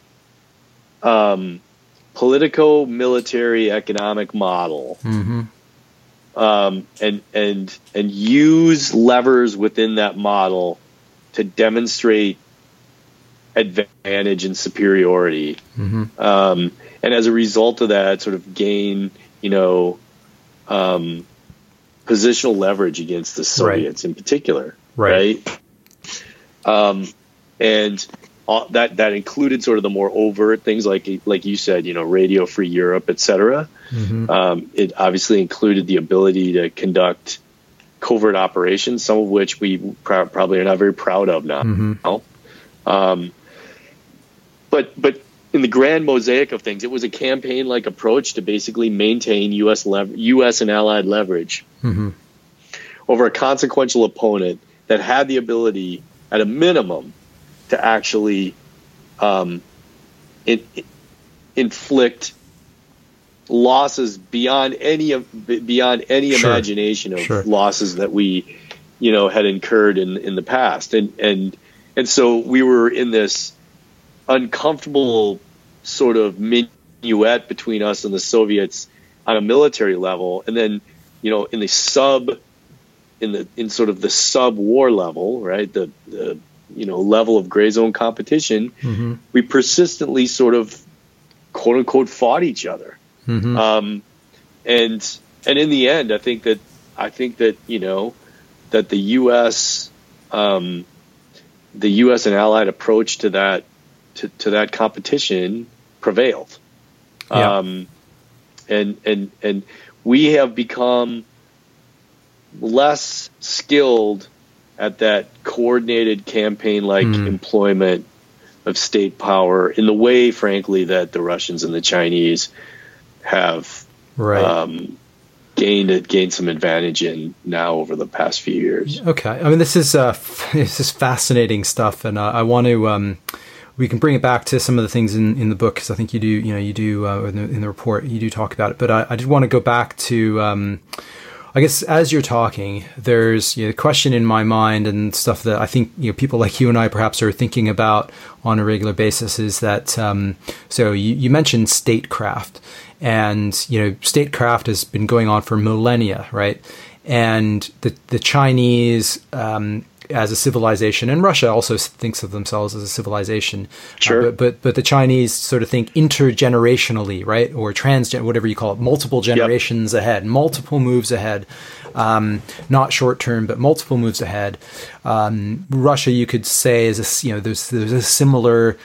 politico-military economic model, and use levers within that model to demonstrate advantage and superiority, and as a result of that, sort of gain, positional leverage against the Soviets in particular, right? And that included sort of the more overt things like you said, Radio Free Europe, etc. It obviously included the ability to conduct covert operations, some of which we probably are not very proud of now. But in the grand mosaic of things, it was a campaign-like approach to basically maintain U.S. and allied leverage over a consequential opponent that had the ability, at a minimum, to actually inflict losses beyond any imagination of losses that we had incurred in the past, and so we were in this uncomfortable sort of minuet between us and the Soviets on a military level, and then in sort of the sub-war level, right, the level of gray zone competition, we persistently sort of quote unquote fought each other. And in the end, I think that that the U.S. And allied approach to that competition prevailed. And we have become less skilled at that coordinated campaign-like employment of state power in the way, frankly, that the Russians and the Chinese have gained some advantage in now over the past few years. Okay, I mean, this is fascinating stuff, and I want to. We can bring it back to some of the things in the book, because I think you do in the report you do talk about it. But I did want to go back to. I guess as you're talking, there's a question in my mind and stuff that I think people like you and I perhaps are thinking about on a regular basis. Is that so? You mentioned statecraft, and statecraft has been going on for millennia, right? And the Chinese as a civilization, and Russia also thinks of themselves as a civilization. Sure. But the Chinese sort of think intergenerationally, right? Or whatever you call it, multiple generations ahead, multiple moves ahead, not short term, but multiple moves ahead. Russia, you could say, is there's a similar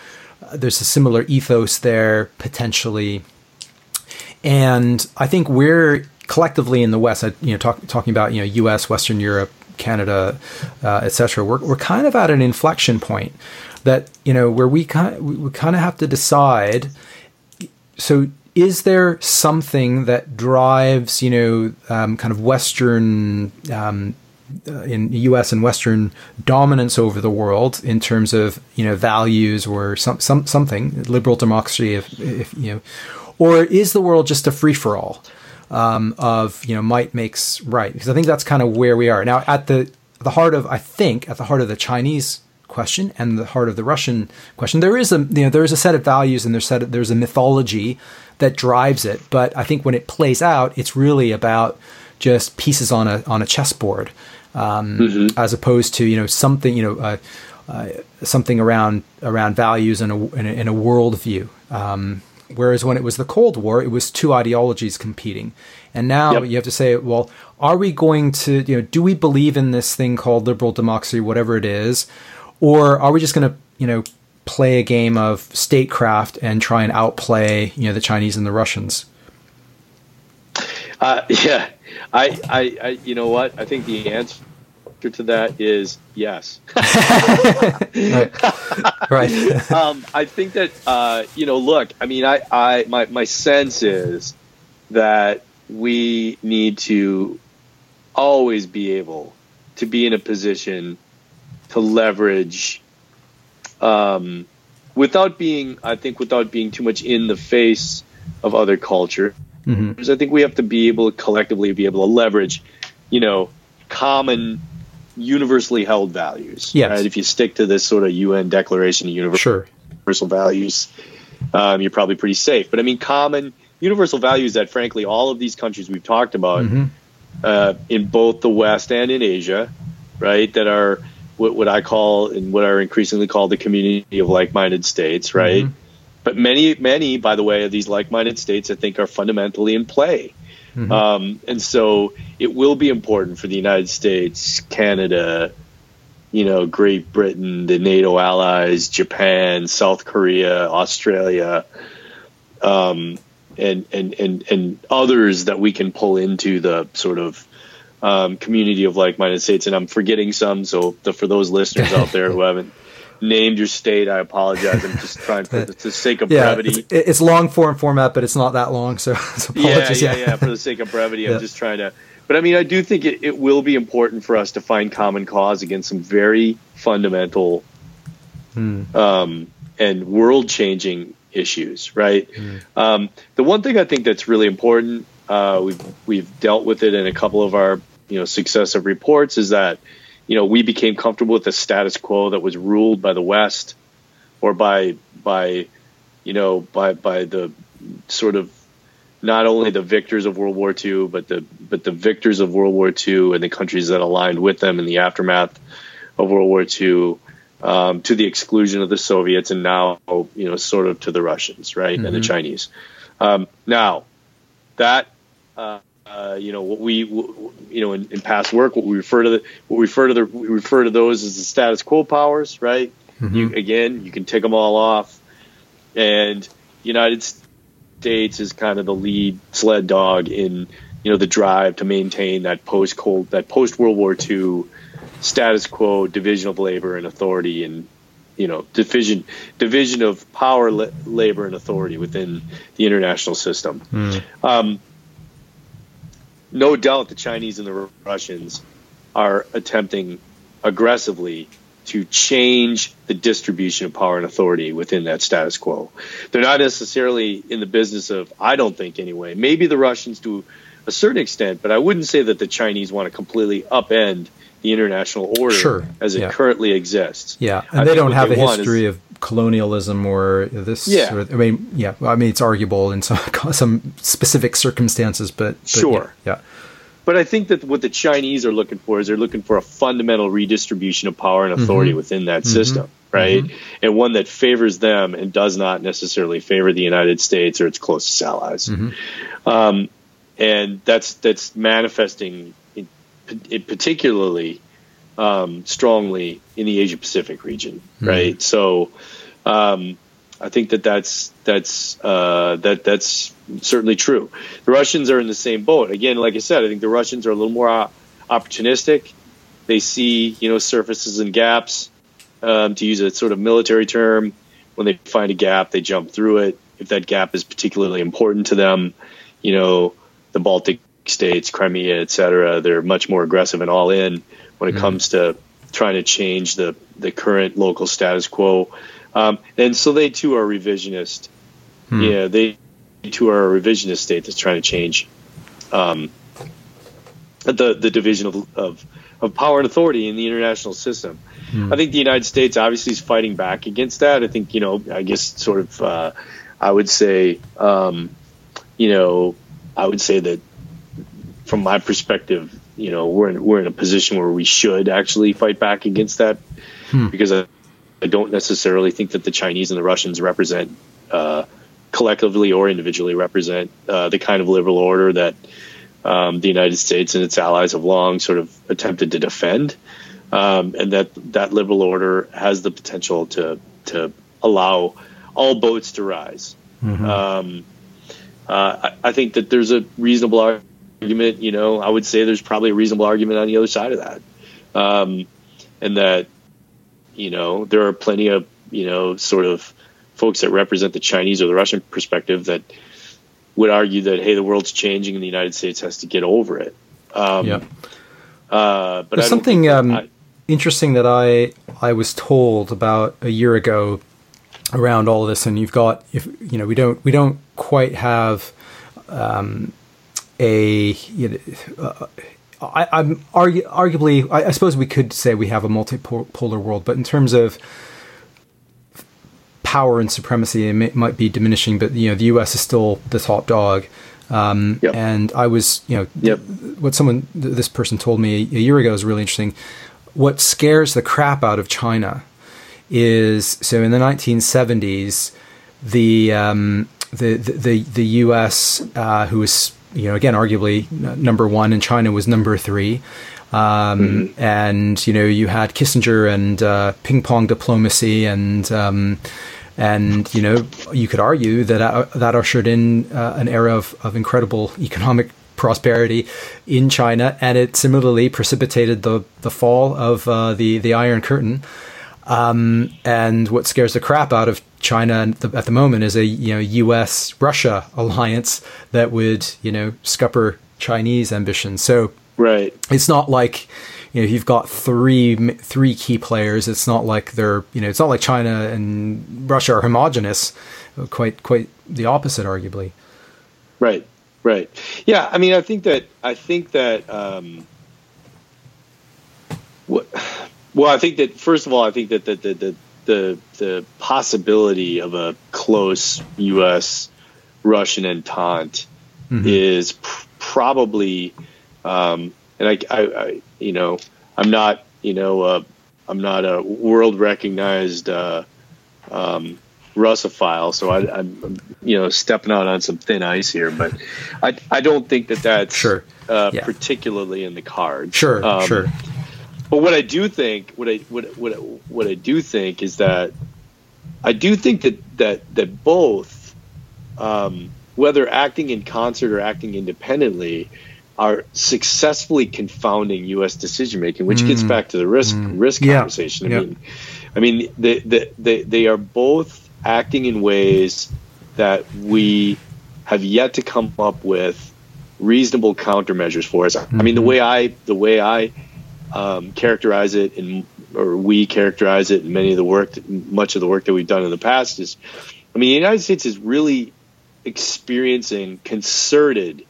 ethos there potentially. And I think we're collectively in the West, talking about, U.S., Western Europe, Canada, etc. We're kind of at an inflection point that, where we kind of have to decide. So is there something that drives, kind of Western, in U.S. and Western dominance over the world in terms of, values or something, liberal democracy, if or is the world just a free-for-all? Of might makes right, because I think that's kind of where we are now at the heart of the Chinese question and the heart of the Russian question. There is a set of values and there's a mythology that drives it, but I think when it plays out, it's really about just pieces on a chessboard, as opposed to something something around values and a worldview. Whereas when it was the Cold War, it was two ideologies competing. And now you have to say, well, are we going to, do we believe in this thing called liberal democracy, whatever it is, or are we just going to, play a game of statecraft and try and outplay, the Chinese and the Russians? I you know what? I think the answer to that is yes. Right. I think that look, I mean, my sense is that we need to always be able to be in a position to leverage, without being too much in the face of other cultures. Because I think we have to be able to collectively be able to leverage, common, universally held values. Yes. Right? If you stick to this sort of UN Declaration of Universal Values, you're probably pretty safe. But I mean, common universal values that, frankly, all of these countries we've talked about, in both the West and in Asia, right, that are what I call and what are increasingly called the community of like-minded states, right? But many, by the way, of these like-minded states, I think, are fundamentally in play. And so it will be important for the United States, Canada, Great Britain, the NATO allies, Japan, South Korea, Australia, and others that we can pull into the sort of community of like-minded states. And I'm forgetting some, so for those listeners out there who haven't named your state, I apologize. I'm just trying for the sake of brevity. It's long format, but it's not that long, so apologies. Yeah. For the sake of brevity, I'm just trying to. But I mean, I do think it will be important for us to find common cause against some very fundamental and world-changing issues, right? The one thing I think that's really important, we've dealt with it in a couple of our successive reports, is that we became comfortable with the status quo that was ruled by the West, or by the sort of not only the victors of World War II, but the victors of World War II and the countries that aligned with them in the aftermath of World War II, to the exclusion of the Soviets, and now sort of to the Russians, right, and the Chinese. Now that what we in past work, we refer to those as the status quo powers, right? You can tick them all off, and United States is kind of the lead sled dog in the drive to maintain that post World War II status quo, division of labor and authority, and division of power, labor, and authority within the international system. No doubt the Chinese and the Russians are attempting aggressively to change the distribution of power and authority within that status quo. They're not necessarily in the business of, I don't think anyway, maybe the Russians to a certain extent, but I wouldn't say that the Chinese want to completely upend the international order as it currently exists. Yeah, and they don't have a history of colonialism or this. Yeah. Sort of, I mean, it's arguable in some specific circumstances, but sure. Yeah. But I think that what the Chinese are looking for is they're looking for a fundamental redistribution of power and authority within that system, right? And one that favors them and does not necessarily favor the United States or its closest allies. And that's manifesting it particularly strongly in the Asia Pacific region, right? So I think that's certainly true. The Russians are in the same boat. Again, like I said, I think the Russians are a little more opportunistic. They see, surfaces and gaps, to use a sort of military term. When they find a gap, they jump through it. If that gap is particularly important to them, the Baltic states, Crimea, et cetera, they're much more aggressive and all in when it comes to trying to change the current local status quo. And so they too are revisionist. Yeah, they too are a revisionist state that's trying to change the division of power and authority in the international system. I think the United States obviously is fighting back against that. I think, I guess sort of, I would say that from my perspective, we're in a position where we should actually fight back against that because I don't necessarily think that the Chinese and the Russians represent collectively or individually represent the kind of liberal order that the United States and its allies have long sort of attempted to defend, and that liberal order has the potential to allow all boats to rise. I think that there's a reasonable argument. I would say there's probably a reasonable argument on the other side of that, and that there are plenty of sort of folks that represent the Chinese or the Russian perspective that would argue that, hey, the world's changing and the United States has to get over it. But there's something interesting that I was told about a year ago around all of this, and you've got, we don't quite have arguably, I suppose we could say we have a multipolar world, but in terms of power and supremacy, it might be diminishing, but the U.S. is still the top dog. And I was, what this person told me a year ago is really interesting. What scares the crap out of China is, so in the 1970s, the U.S., who was, again, arguably number one, and China was number three. And, you had Kissinger and ping pong diplomacy, and you could argue that ushered in an era of incredible economic prosperity in China, and it similarly precipitated the fall of the Iron Curtain. And what scares the crap out of China at the moment is a U.S.-Russia alliance that would scupper Chinese ambitions. So it's not like you've got three key players. It's not like they're it's not like China and Russia are homogenous. Quite the opposite, arguably. Right. Yeah. I mean, I think that first of all, I think that the possibility of a close U.S.-Russian entente is probably, and I'm not a world recognized Russophile, so I'm stepping out on some thin ice here, but I don't think that's particularly in the cards. Sure. But what I do think, is that I do think that both, whether acting in concert or acting independently, are successfully confounding U.S. decision making, which gets back to the risk conversation. I mean, they are both acting in ways that we have yet to come up with reasonable countermeasures for us. I mean, the way I characterize it, or we characterize it in much of the work that we've done in the past is, I mean, the United States is really experiencing concerted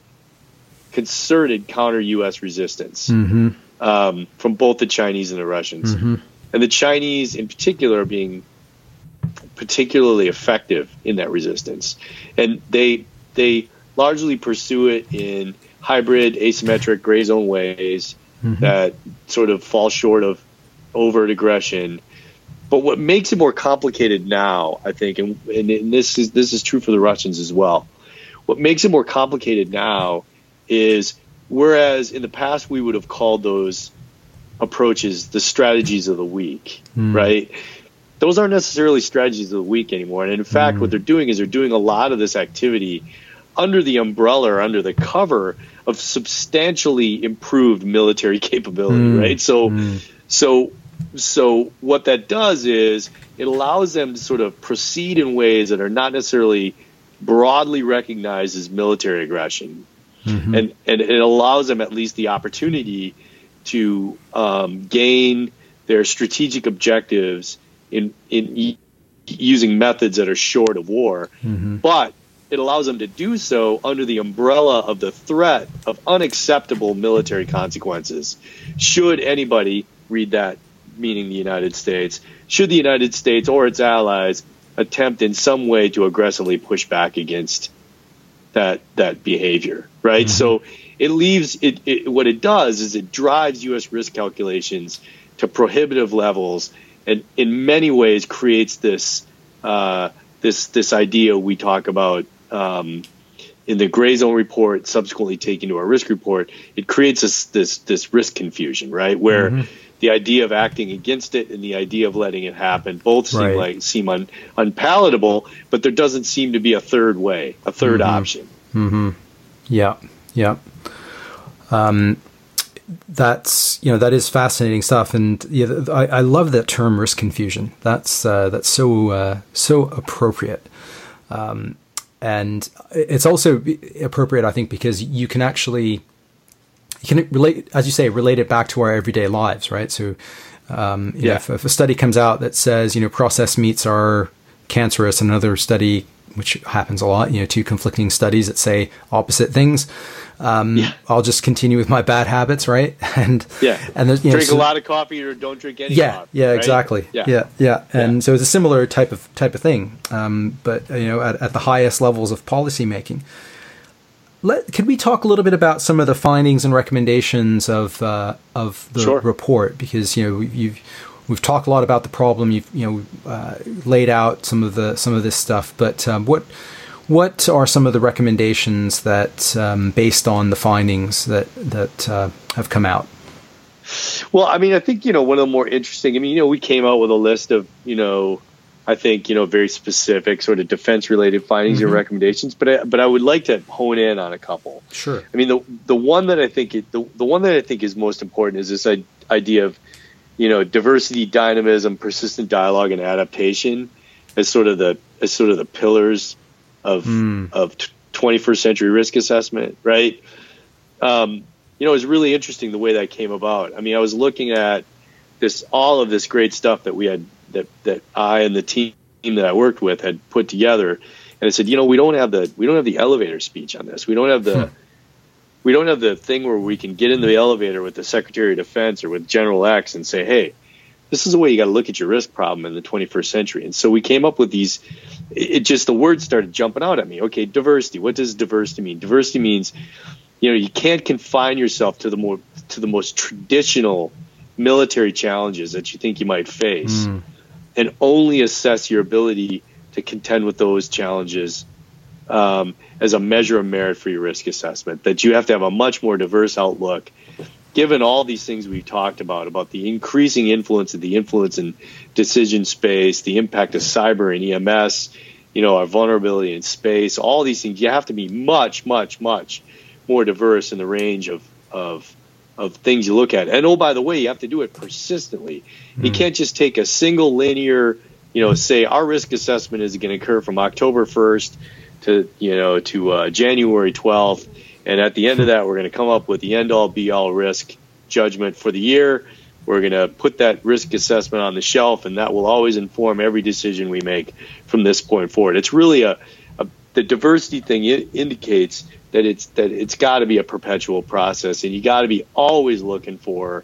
counter-U.S. resistance from both the Chinese and the Russians. And the Chinese in particular are being particularly effective in that resistance. And they largely pursue it in hybrid, asymmetric, gray zone ways that sort of fall short of overt aggression. But what makes it more complicated now, I think, and this is true for the Russians as well, what makes it more complicated now is, whereas in the past we would have called those approaches the strategies of the weak, right? Those aren't necessarily strategies of the weak anymore. And in fact, what they're doing is they're doing a lot of this activity under the umbrella or under the cover of substantially improved military capability, right? So what that does is it allows them to sort of proceed in ways that are not necessarily broadly recognized as military aggression. And it allows them at least the opportunity to gain their strategic objectives in using methods that are short of war. But it allows them to do so under the umbrella of the threat of unacceptable military consequences. Should anybody, read that, meaning the United States, should the United States or its allies attempt in some way to aggressively push back against that behavior, right? So it leaves what it does is it drives U.S. risk calculations to prohibitive levels, and in many ways creates this idea we talk about in the gray zone report, subsequently taken to our risk report. It creates this risk confusion, right? Where the idea of acting against it and the idea of letting it happen both seem unpalatable, but there doesn't seem to be a third way, a third option. Yeah. That is fascinating stuff, and I love that term, risk confusion. That's so appropriate, and it's also appropriate, I think, because you can relate, as you say, relate it back to our everyday lives, right? So, if a study comes out that says, processed meats are cancerous, and another study, which happens a lot, two conflicting studies that say opposite things, I'll just continue with my bad habits, right? And drink a lot of coffee or don't drink any coffee. Yeah, right? Exactly. Yeah. And so it's a similar type of thing, but at the highest levels of policy making. Could we talk a little bit about some of the findings and recommendations of the report? Because we've talked a lot about the problem. You've laid out some of this stuff, but what are some of the recommendations that, based on the findings that have come out? Well, I mean, I think one of the more interesting. I mean, we came out with a list of I think very specific sort of defense-related findings and recommendations, but I would like to hone in on a couple. Sure. I mean, the one that I think is most important is this idea of diversity, dynamism, persistent dialogue, and adaptation as sort of the pillars of 21st century risk assessment, right? It was really interesting the way that came about. I mean, I was looking at all of this great stuff that we had, that I and the team that I worked with had put together, and I said, we don't have the elevator speech on this. We don't have the thing where we can get in the elevator with the Secretary of Defense or with General X and say, hey, this is the way you got to look at your risk problem in the 21st century. And so we came up with these. The words started jumping out at me. Okay, diversity. What does diversity mean? Diversity means, you can't confine yourself to the most traditional military challenges that you think you might face, and only assess your ability to contend with those challenges as a measure of merit for your risk assessment. That you have to have a much more diverse outlook, given all these things we've talked about the increasing influence in decision space, the impact of cyber and EMS, our vulnerability in space, all these things. You have to be much, much, much more diverse in the range of things you look at. And oh, by the way, you have to do it persistently. You can't just take a single linear, say our risk assessment is going to occur from October 1st to January 12th. And at the end of that, we're going to come up with the end all be all risk judgment for the year. We're going to put that risk assessment on the shelf, and that will always inform every decision we make from this point forward. It's really the diversity thing indicates that it's got to be a perpetual process, and you got to be always looking for,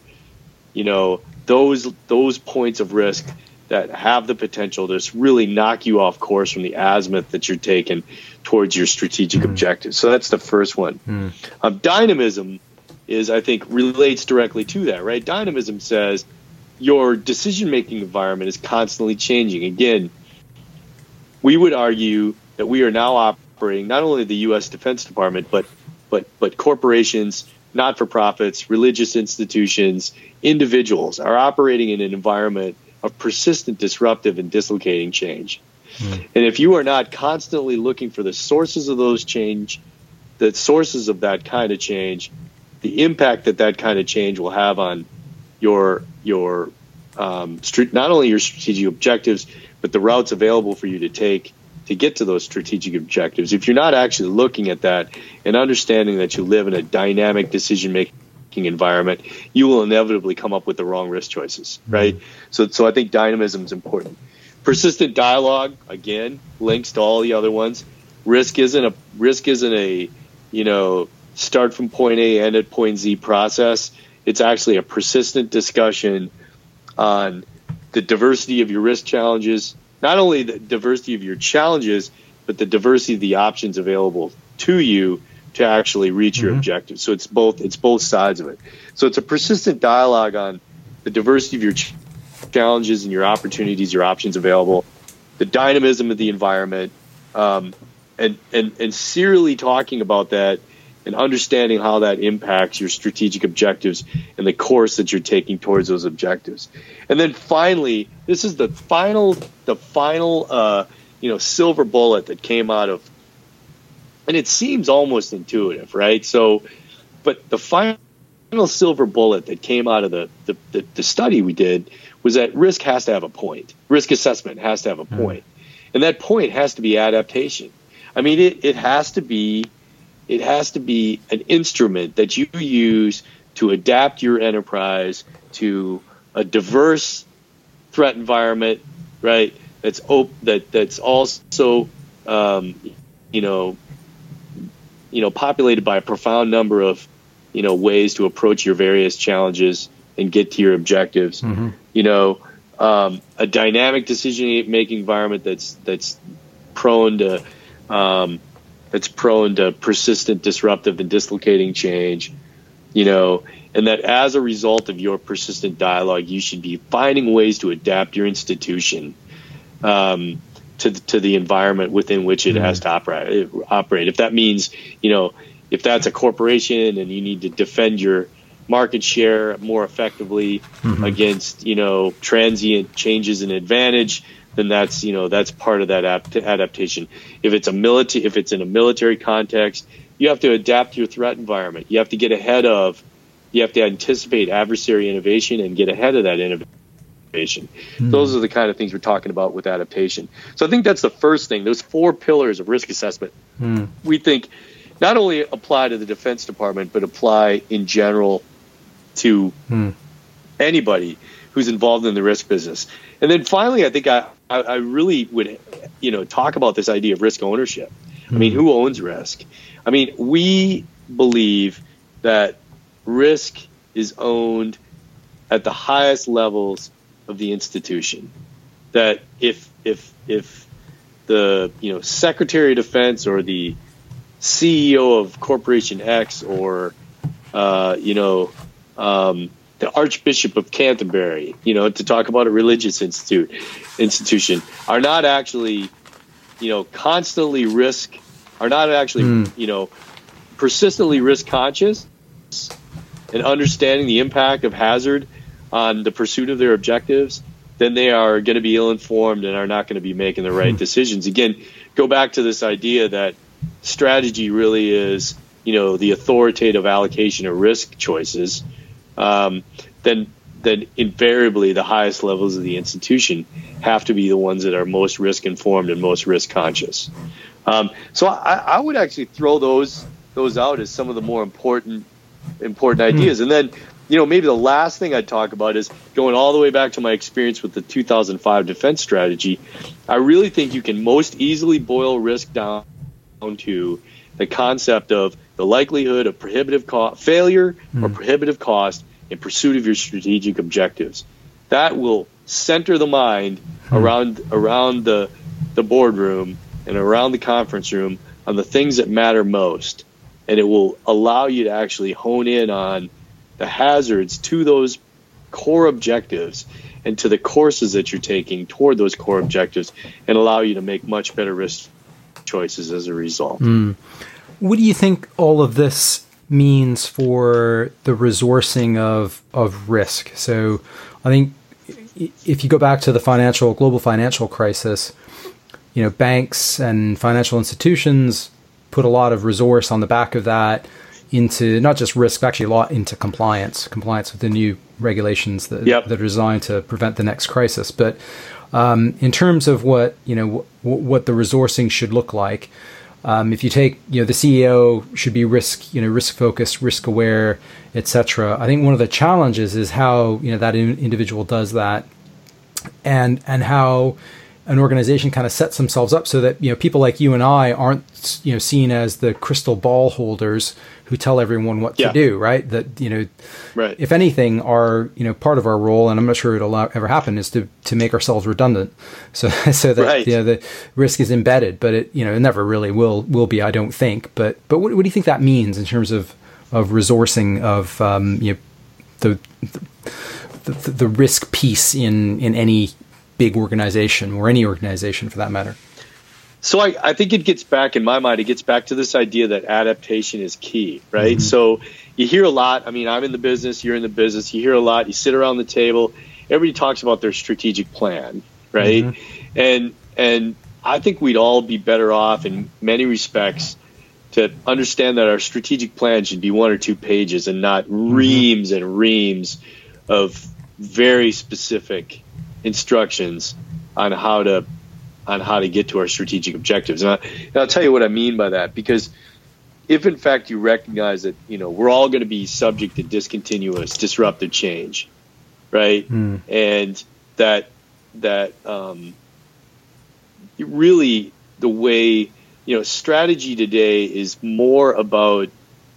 those points of risk that have the potential to really knock you off course from the azimuth that you're taking towards your strategic objectives. So that's the first one. Dynamism I think relates directly to that, right? Dynamism says your decision-making environment is constantly changing. Again, we would argue that we are now operating not only the U.S. Defense Department, but corporations, not-for-profits, religious institutions, individuals are operating in an environment of persistent, disruptive, and dislocating change. And if you are not constantly looking for the sources of those change, the sources of that kind of change, the impact that kind of change will have on your not only your strategic objectives, but the routes available for you to take to get to those strategic objectives. If you're not actually looking at that and understanding that you live in a dynamic decision-making environment, you will inevitably come up with the wrong risk choices, right? So I think dynamism is important. Persistent dialogue, again, links to all the other ones. Risk isn't a start from point A, end at point Z process. It's actually a persistent discussion on the diversity of your risk challenges, not only the diversity of your challenges, but the diversity of the options available to you to actually reach your objectives. So it's both sides of it. So it's a persistent dialogue on the diversity of your challenges and your opportunities, your options available, the dynamism of the environment, and serially talking about that and understanding how that impacts your strategic objectives and the course that you're taking towards those objectives. And then finally, this is the final silver bullet that came out of, and it seems almost intuitive, right? So, but the final silver bullet that came out of the study we did was that risk has to have a point. Risk assessment has to have a point. And that point has to be adaptation. I mean, it has to be an instrument that you use to adapt your enterprise to a diverse threat environment, right? That's also populated by a profound number of ways to approach your various challenges and get to your objectives. A dynamic decision-making environment that's prone to persistent, disruptive, and dislocating change, and that as a result of your persistent dialogue, you should be finding ways to adapt your institution to the environment within which it has to operate. If that means, if that's a corporation and you need to defend your market share more effectively against, transient changes in advantage, then that's part of that adaptation. If it's in a military context, you have to adapt your threat environment. You have to anticipate adversary innovation and get ahead of that innovation. Those are the kind of things we're talking about with adaptation. So I think that's the first thing. Those 4 pillars of risk assessment, we think not only apply to the Defense Department, but apply in general to anybody who's involved in the risk business. And then finally, I think I really would, talk about this idea of risk ownership. I mean, who owns risk? I mean, we believe that risk is owned at the highest levels of the institution. That if the Secretary of Defense or the CEO of Corporation X or the Archbishop of Canterbury, to talk about a religious institution, are not actually, persistently risk conscious and understanding the impact of hazard on the pursuit of their objectives, then they are going to be ill-informed and are not going to be making the right decisions. Again, go back to this idea that strategy really is, the authoritative allocation of risk choices, then invariably the highest levels of the institution have to be the ones that are most risk informed and most risk conscious. So I would actually throw those out as some of the more important ideas. And then, maybe the last thing I'd talk about is going all the way back to my experience with the 2005 defense strategy. I really think you can most easily boil risk down to the concept of the likelihood of prohibitive failure or prohibitive cost in pursuit of your strategic objectives. That will center the mind around the boardroom and around the conference room on the things that matter most. And it will allow you to actually hone in on the hazards to those core objectives and to the courses that you're taking toward those core objectives, and allow you to make much better risk choices as a result. What do you think all of this means for the resourcing of risk? So I think if you go back to the global financial crisis, banks and financial institutions put a lot of resource on the back of that into not just risk, actually a lot into compliance with the new regulations that are designed to prevent the next crisis. But in terms of what the resourcing should look like, if you take, the CEO should be risk focused, risk aware, etc. I think one of the challenges is how, that individual does that, and how an organization kind of sets themselves up so that, people like you and I aren't, seen as the crystal ball holders who tell everyone what to do, right? That, if anything, our, part of our role, and I'm not sure it'll ever happen, is to make ourselves redundant. So that, the risk is embedded, but it, it never really will be, I don't think. But what do you think that means in terms of resourcing of, the risk piece in any big organization, or any organization for that matter? So I think it gets back to this idea that adaptation is key, right? So you hear a lot. I mean, I'm in the business, you're in the business. You hear a lot. You sit around the table. Everybody talks about their strategic plan, right? And I think we'd all be better off in many respects to understand that our strategic plan should be 1 or 2 pages and not reams and reams of very specific instructions on how to get to our strategic objectives. And I'll tell you what I mean by that, because if in fact you recognize that, we're all going to be subject to discontinuous disruptive change, right? And that really the way, strategy today is more about,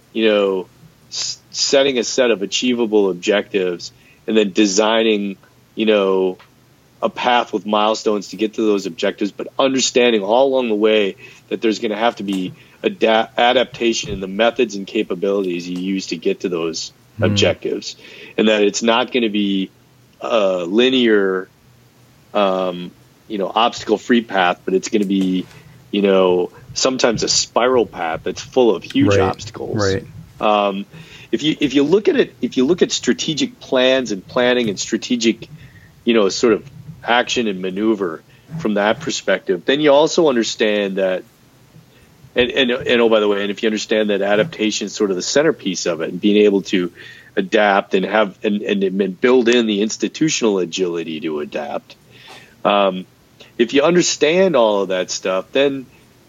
setting a set of achievable objectives and then designing, a path with milestones to get to those objectives, but understanding all along the way that there's going to have to be adaptation in the methods and capabilities you use to get to those objectives, and that it's not going to be a linear, obstacle-free path, but it's going to be, sometimes a spiral path that's full of huge obstacles. Right. If you look at strategic plans and planning and strategic, sort of action and maneuver from that perspective, then you also understand that, and oh, by the way, and if you understand that adaptation is sort of the centerpiece of it, and being able to adapt and have and build in the institutional agility to adapt. If you understand all of that stuff, then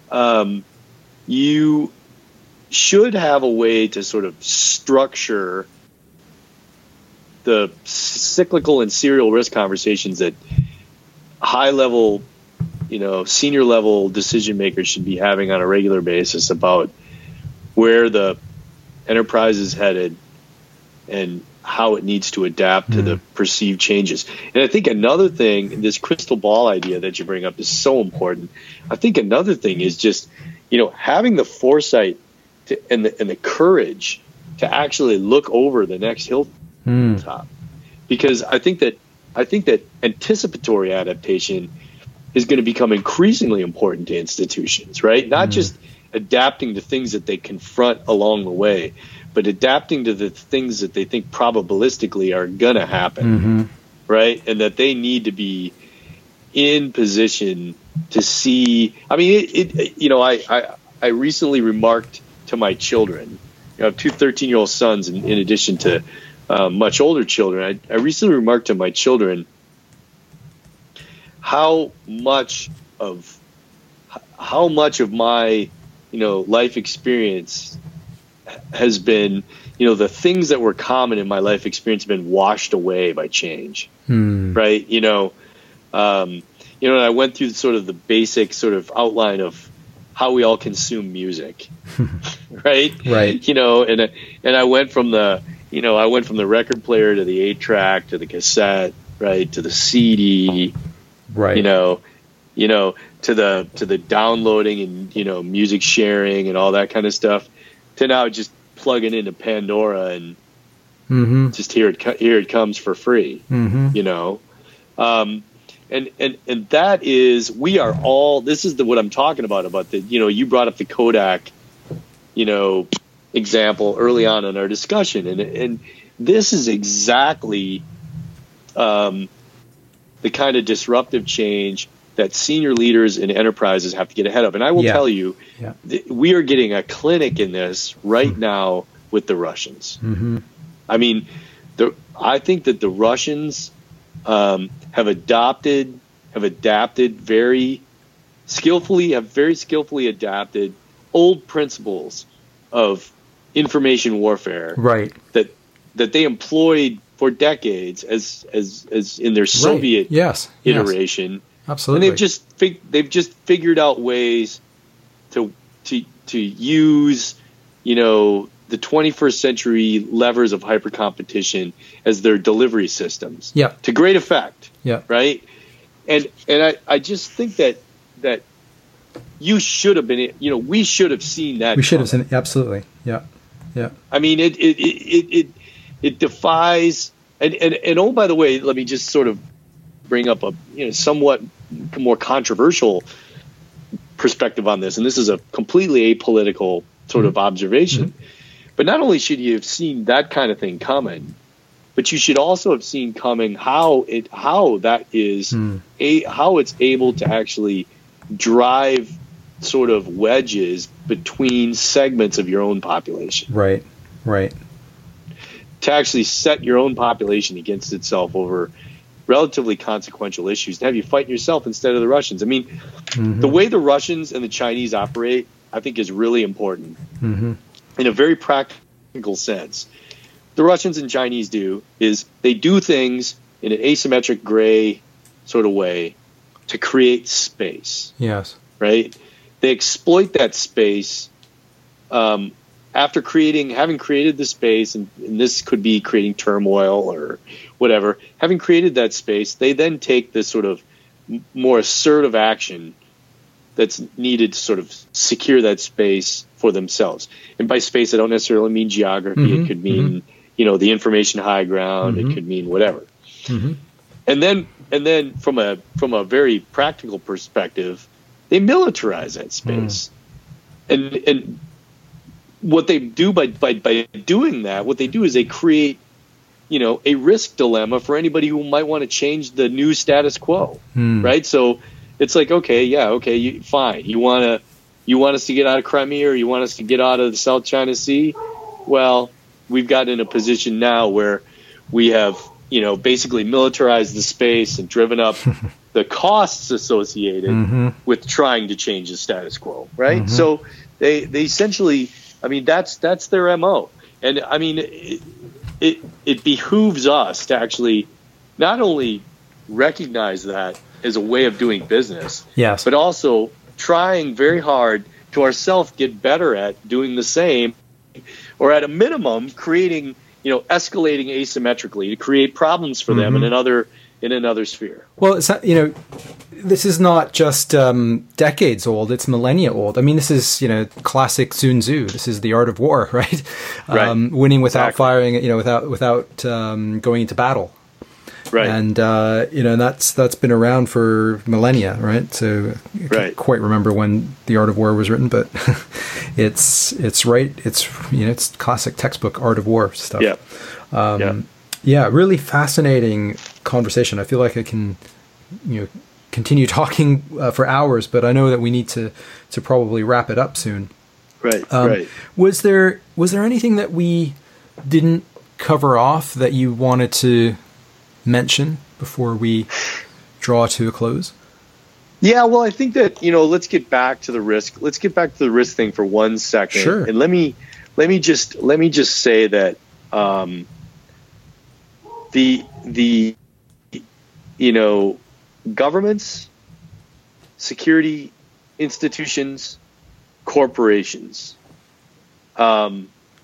you should have a way to sort of structure the cyclical and serial risk conversations that high level, senior level decision makers should be having on a regular basis about where the enterprise is headed and how it needs to adapt to the perceived changes. And I think another thing, this crystal ball idea that you bring up is so important. I think another thing is just, having the foresight and the courage to actually look over the next hilltop, because I think that anticipatory adaptation is going to become increasingly important to institutions, right? Not just adapting to things that they confront along the way, but adapting to the things that they think probabilistically are going to happen, right? And that they need to be in position to see. I mean, I recently remarked to my children. I have two 13-year-old sons in addition to much older children. I recently remarked to my children how much of my, life experience has been, the things that were common in my life experience have been washed away by change, right? And I went through sort of the basic sort of outline of how we all consume music, right? Right. And I went from the record player to the 8-track to the cassette, right, to the CD, right, to the downloading and music sharing and all that kind of stuff, to now just plugging into Pandora and just here it comes for free, and that is, we are all, this is what I'm talking about the, you brought up the Kodak, example early on in our discussion, and this is exactly the kind of disruptive change that senior leaders in enterprises have to get ahead of. And I will tell you, we are getting a clinic in this right now with the Russians. I mean, I think that the Russians have adapted very skillfully adapted old principles of information warfare, right, that they employed for decades as in their Soviet iteration. Absolutely. And they've just figured out ways to use, the 21st century levers of hyper competition as their delivery systems. Yeah. To great effect. Yeah. Right. And I just think that you should have been, we should have seen that. We should have seen it. Absolutely. Yeah. Yeah. I mean, it defies, and oh, by the way, let me just sort of bring up a somewhat more controversial perspective on this, and this is a completely apolitical sort of observation. But not only should you have seen that kind of thing coming, but you should also have seen coming how it's able to actually drive sort of wedges between segments of your own population. Right. To actually set your own population against itself over relatively consequential issues, to have you fight yourself instead of the Russians. I mean, the way the Russians and the Chinese operate, I think, is really important in a very practical sense. The Russians and Chinese they do things in an asymmetric gray sort of way to create space. Yes. Right? They exploit that space after having created the space, and this could be creating turmoil or whatever. Having created that space, they then take this sort of more assertive action that's needed to sort of secure that space for themselves. And by space, I don't necessarily mean geography. It could mean, the information high ground. It could mean whatever. And then from a very practical perspective, they militarize that space. And what they do by doing that, what they do is they create, a risk dilemma for anybody who might want to change the new status quo, right? So it's like, fine. You want us to get out of Crimea, or you want us to get out of the South China Sea? Well, we've gotten in a position now where we have, basically militarized the space and driven up the costs associated with trying to change the status quo, right? So they essentially, I mean, that's their MO. And I mean, it behooves us to actually not only recognize that as a way of doing business, yes, but also trying very hard to ourselves get better at doing the same, or at a minimum creating, escalating asymmetrically to create problems for them in another sphere. Well, it's not, this is not just decades old; it's millennia old. I mean, this is classic Sun Tzu. This is the art of war, right? Winning without firing, without going into battle. Right. And that's been around for millennia, right? So I can't quite remember when The Art of War was written, but it's classic textbook Art of War stuff. Yeah. Really fascinating conversation. I feel like I can continue talking for hours, but I know that we need to probably wrap it up soon. Right. Was there anything that we didn't cover off that you wanted to mention before we draw to a close? Yeah, well, I think that, let's get back to the risk. Let's get back to the risk thing for 1 second. Sure. And let me just say that the governments, security institutions, corporations are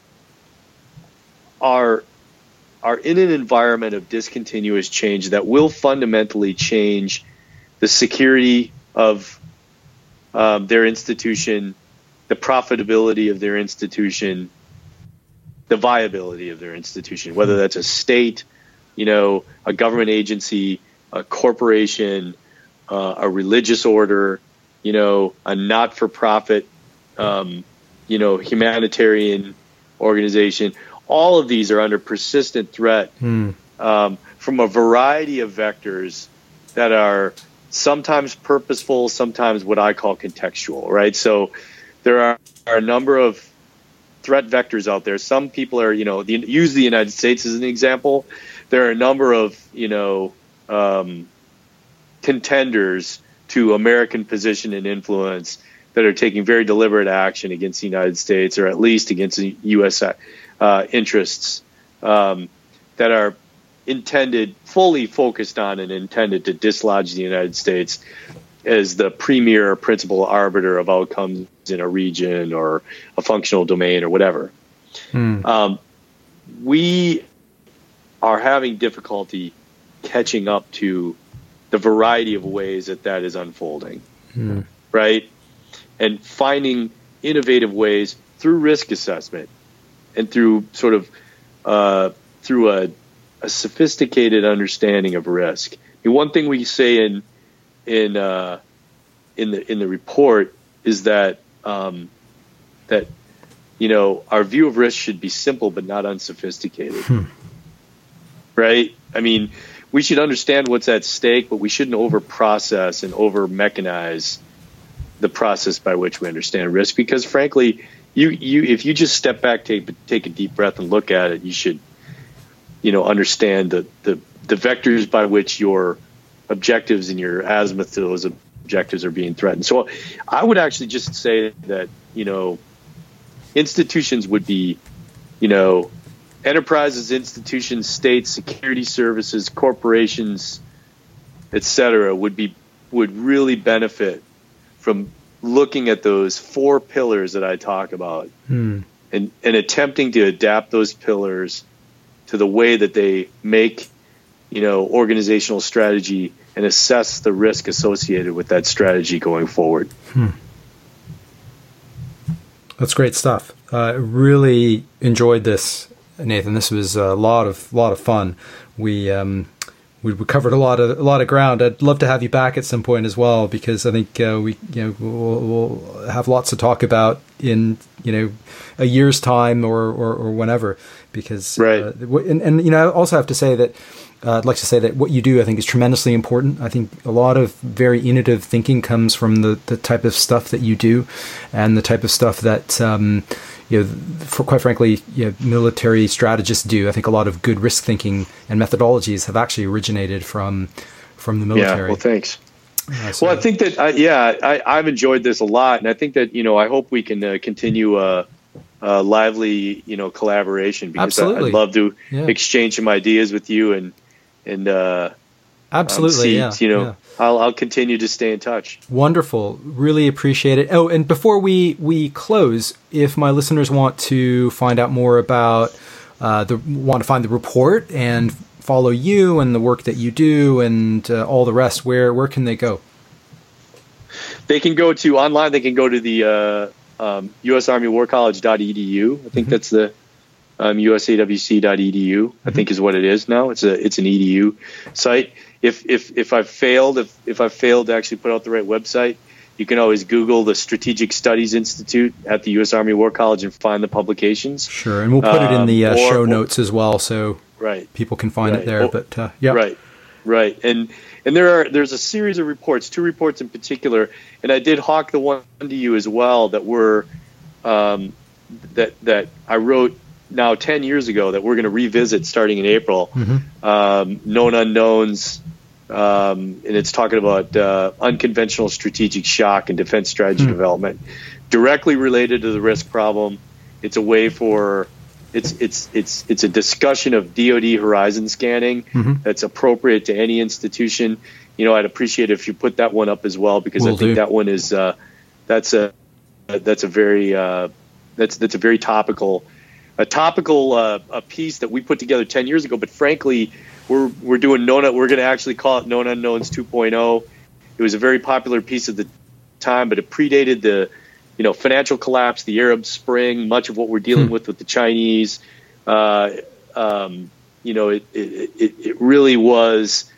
in an environment of discontinuous change that will fundamentally change the security of their institution, the profitability of their institution, the viability of their institution, whether that's a state, a government agency, a corporation, a religious order, a not-for-profit, humanitarian organization. All of these are under persistent threat from a variety of vectors that are sometimes purposeful, sometimes what I call contextual, right? So there are a number of threat vectors out there. Some people are, use the United States as an example. There are a number of, contenders to American position and influence that are taking very deliberate action against the United States, or at least against the U.S. Interests that are fully focused on and intended to dislodge the United States as the premier principal arbiter of outcomes in a region or a functional domain or whatever. We are having difficulty catching up to the variety of ways that is unfolding, right? And finding innovative ways through risk assessment and through sort of through a sophisticated understanding of risk. And one thing we say in the report is that our view of risk should be simple but not unsophisticated, right? I mean, we should understand what's at stake, but we shouldn't over-process and over-mechanize the process by which we understand risk. Because frankly, if you just step back, take a deep breath, and look at it, you should, understand the vectors by which your objectives and your azimuth to those objectives are being threatened. So I would actually just say that, institutions would be, enterprises, institutions, states, security services, corporations, et cetera, would really benefit from looking at those 4 pillars that I talk about and attempting to adapt those pillars to the way that they make, organizational strategy and assess the risk associated with that strategy going forward. That's great stuff. Really enjoyed this, Nathan. This was a lot of fun. We covered a lot of ground. I'd love to have you back at some point as well, because I think we'll have lots to talk about in a year's time or whenever. Because right. And I also have to say that I'd like to say that what you do, I think, is tremendously important. I think a lot of very innovative thinking comes from the type of stuff that you do, and the type of stuff that quite frankly, military strategists do. I think a lot of good risk thinking and methodologies have actually originated from the military. Yeah, well, thanks. Well, I think that I've enjoyed this a lot, and I think that I hope we can continue a lively collaboration, because Absolutely. I'd love to exchange some ideas with you and absolutely I'll continue to stay in touch. Wonderful. Really appreciate it. Oh, and before we close, if my listeners want to find out more about want to find the report and follow you and the work that you do and all the rest, where can they go? They can go to online. They can go to the USArmyWarCollege.edu. I think that's the USAWC.edu. I think is what it is now. It's an edu site. If I've failed to actually put out the right website, you can always Google the Strategic Studies Institute at the U.S. Army War College and find the publications. Sure, and we'll put it in the show notes as well, so people can find it there. But Right. And there's a series of reports, 2 reports in particular, and I did hawk the one to you as well that were that I wrote now 10 years ago that we're going to revisit starting in April. Known unknowns, and it's talking about unconventional strategic shock and defense strategy development, directly related to the risk problem. It's a way for it's a discussion of DoD horizon scanning that's appropriate to any institution. I'd appreciate it if you put that one up as well, because I think that one is that's a very topical a piece that we put together 10 years ago. But frankly, we're doing we're going to actually call it Known Unknowns 2.0. It was a very popular piece at the time, but it predated the financial collapse, the Arab Spring, much of what we're dealing with the Chinese. It really was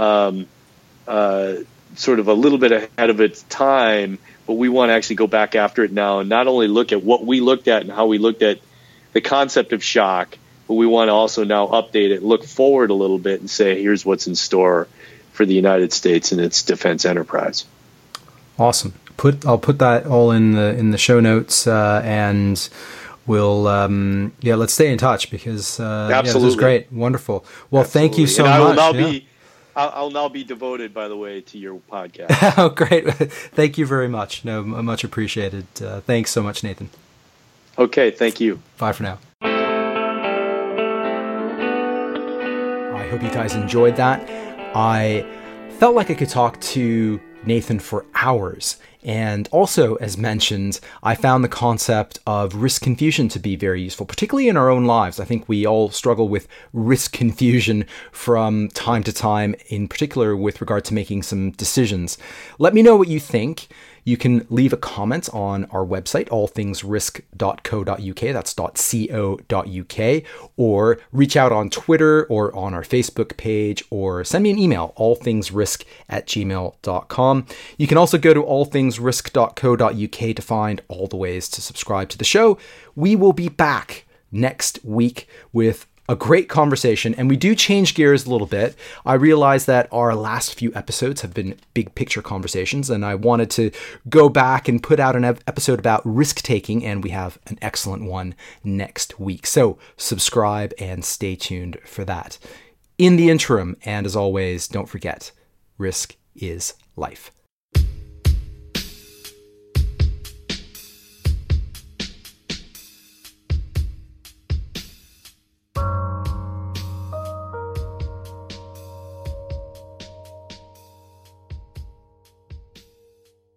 sort of a little bit ahead of its time, but we want to actually go back after it now and not only look at what we looked at and how we looked at the concept of shock, but we want to also now update it, look forward a little bit and say, here's what's in store for the United States and its defense enterprise. Awesome. I'll put that all in the show notes, and we'll let's stay in touch, because this is great. Wonderful. Well, Thank you so much. I'll now be devoted, by the way, to your podcast. Oh, great. Thank you very much. No, much appreciated. Thanks so much, Nathan. Okay, thank you. Bye for now. I hope you guys enjoyed that. I felt like I could talk to Nathan for hours. And also, as mentioned, I found the concept of risk confusion to be very useful, particularly in our own lives. I think we all struggle with risk confusion from time to time, in particular with regard to making some decisions. Let me know what you think. You can leave a comment on our website, allthingsrisk.co.uk, that's .co.uk, or reach out on Twitter or on our Facebook page, or send me an email, allthingsrisk@gmail.com. You can also go to allthingsrisk.co.uk to find all the ways to subscribe to the show. We will be back next week with a great conversation, and we do change gears a little bit. I realize that our last few episodes have been big picture conversations, and I wanted to go back and put out an episode about risk taking, and we have an excellent one next week. So subscribe and stay tuned for that. In the interim, and as always, don't forget, risk is life.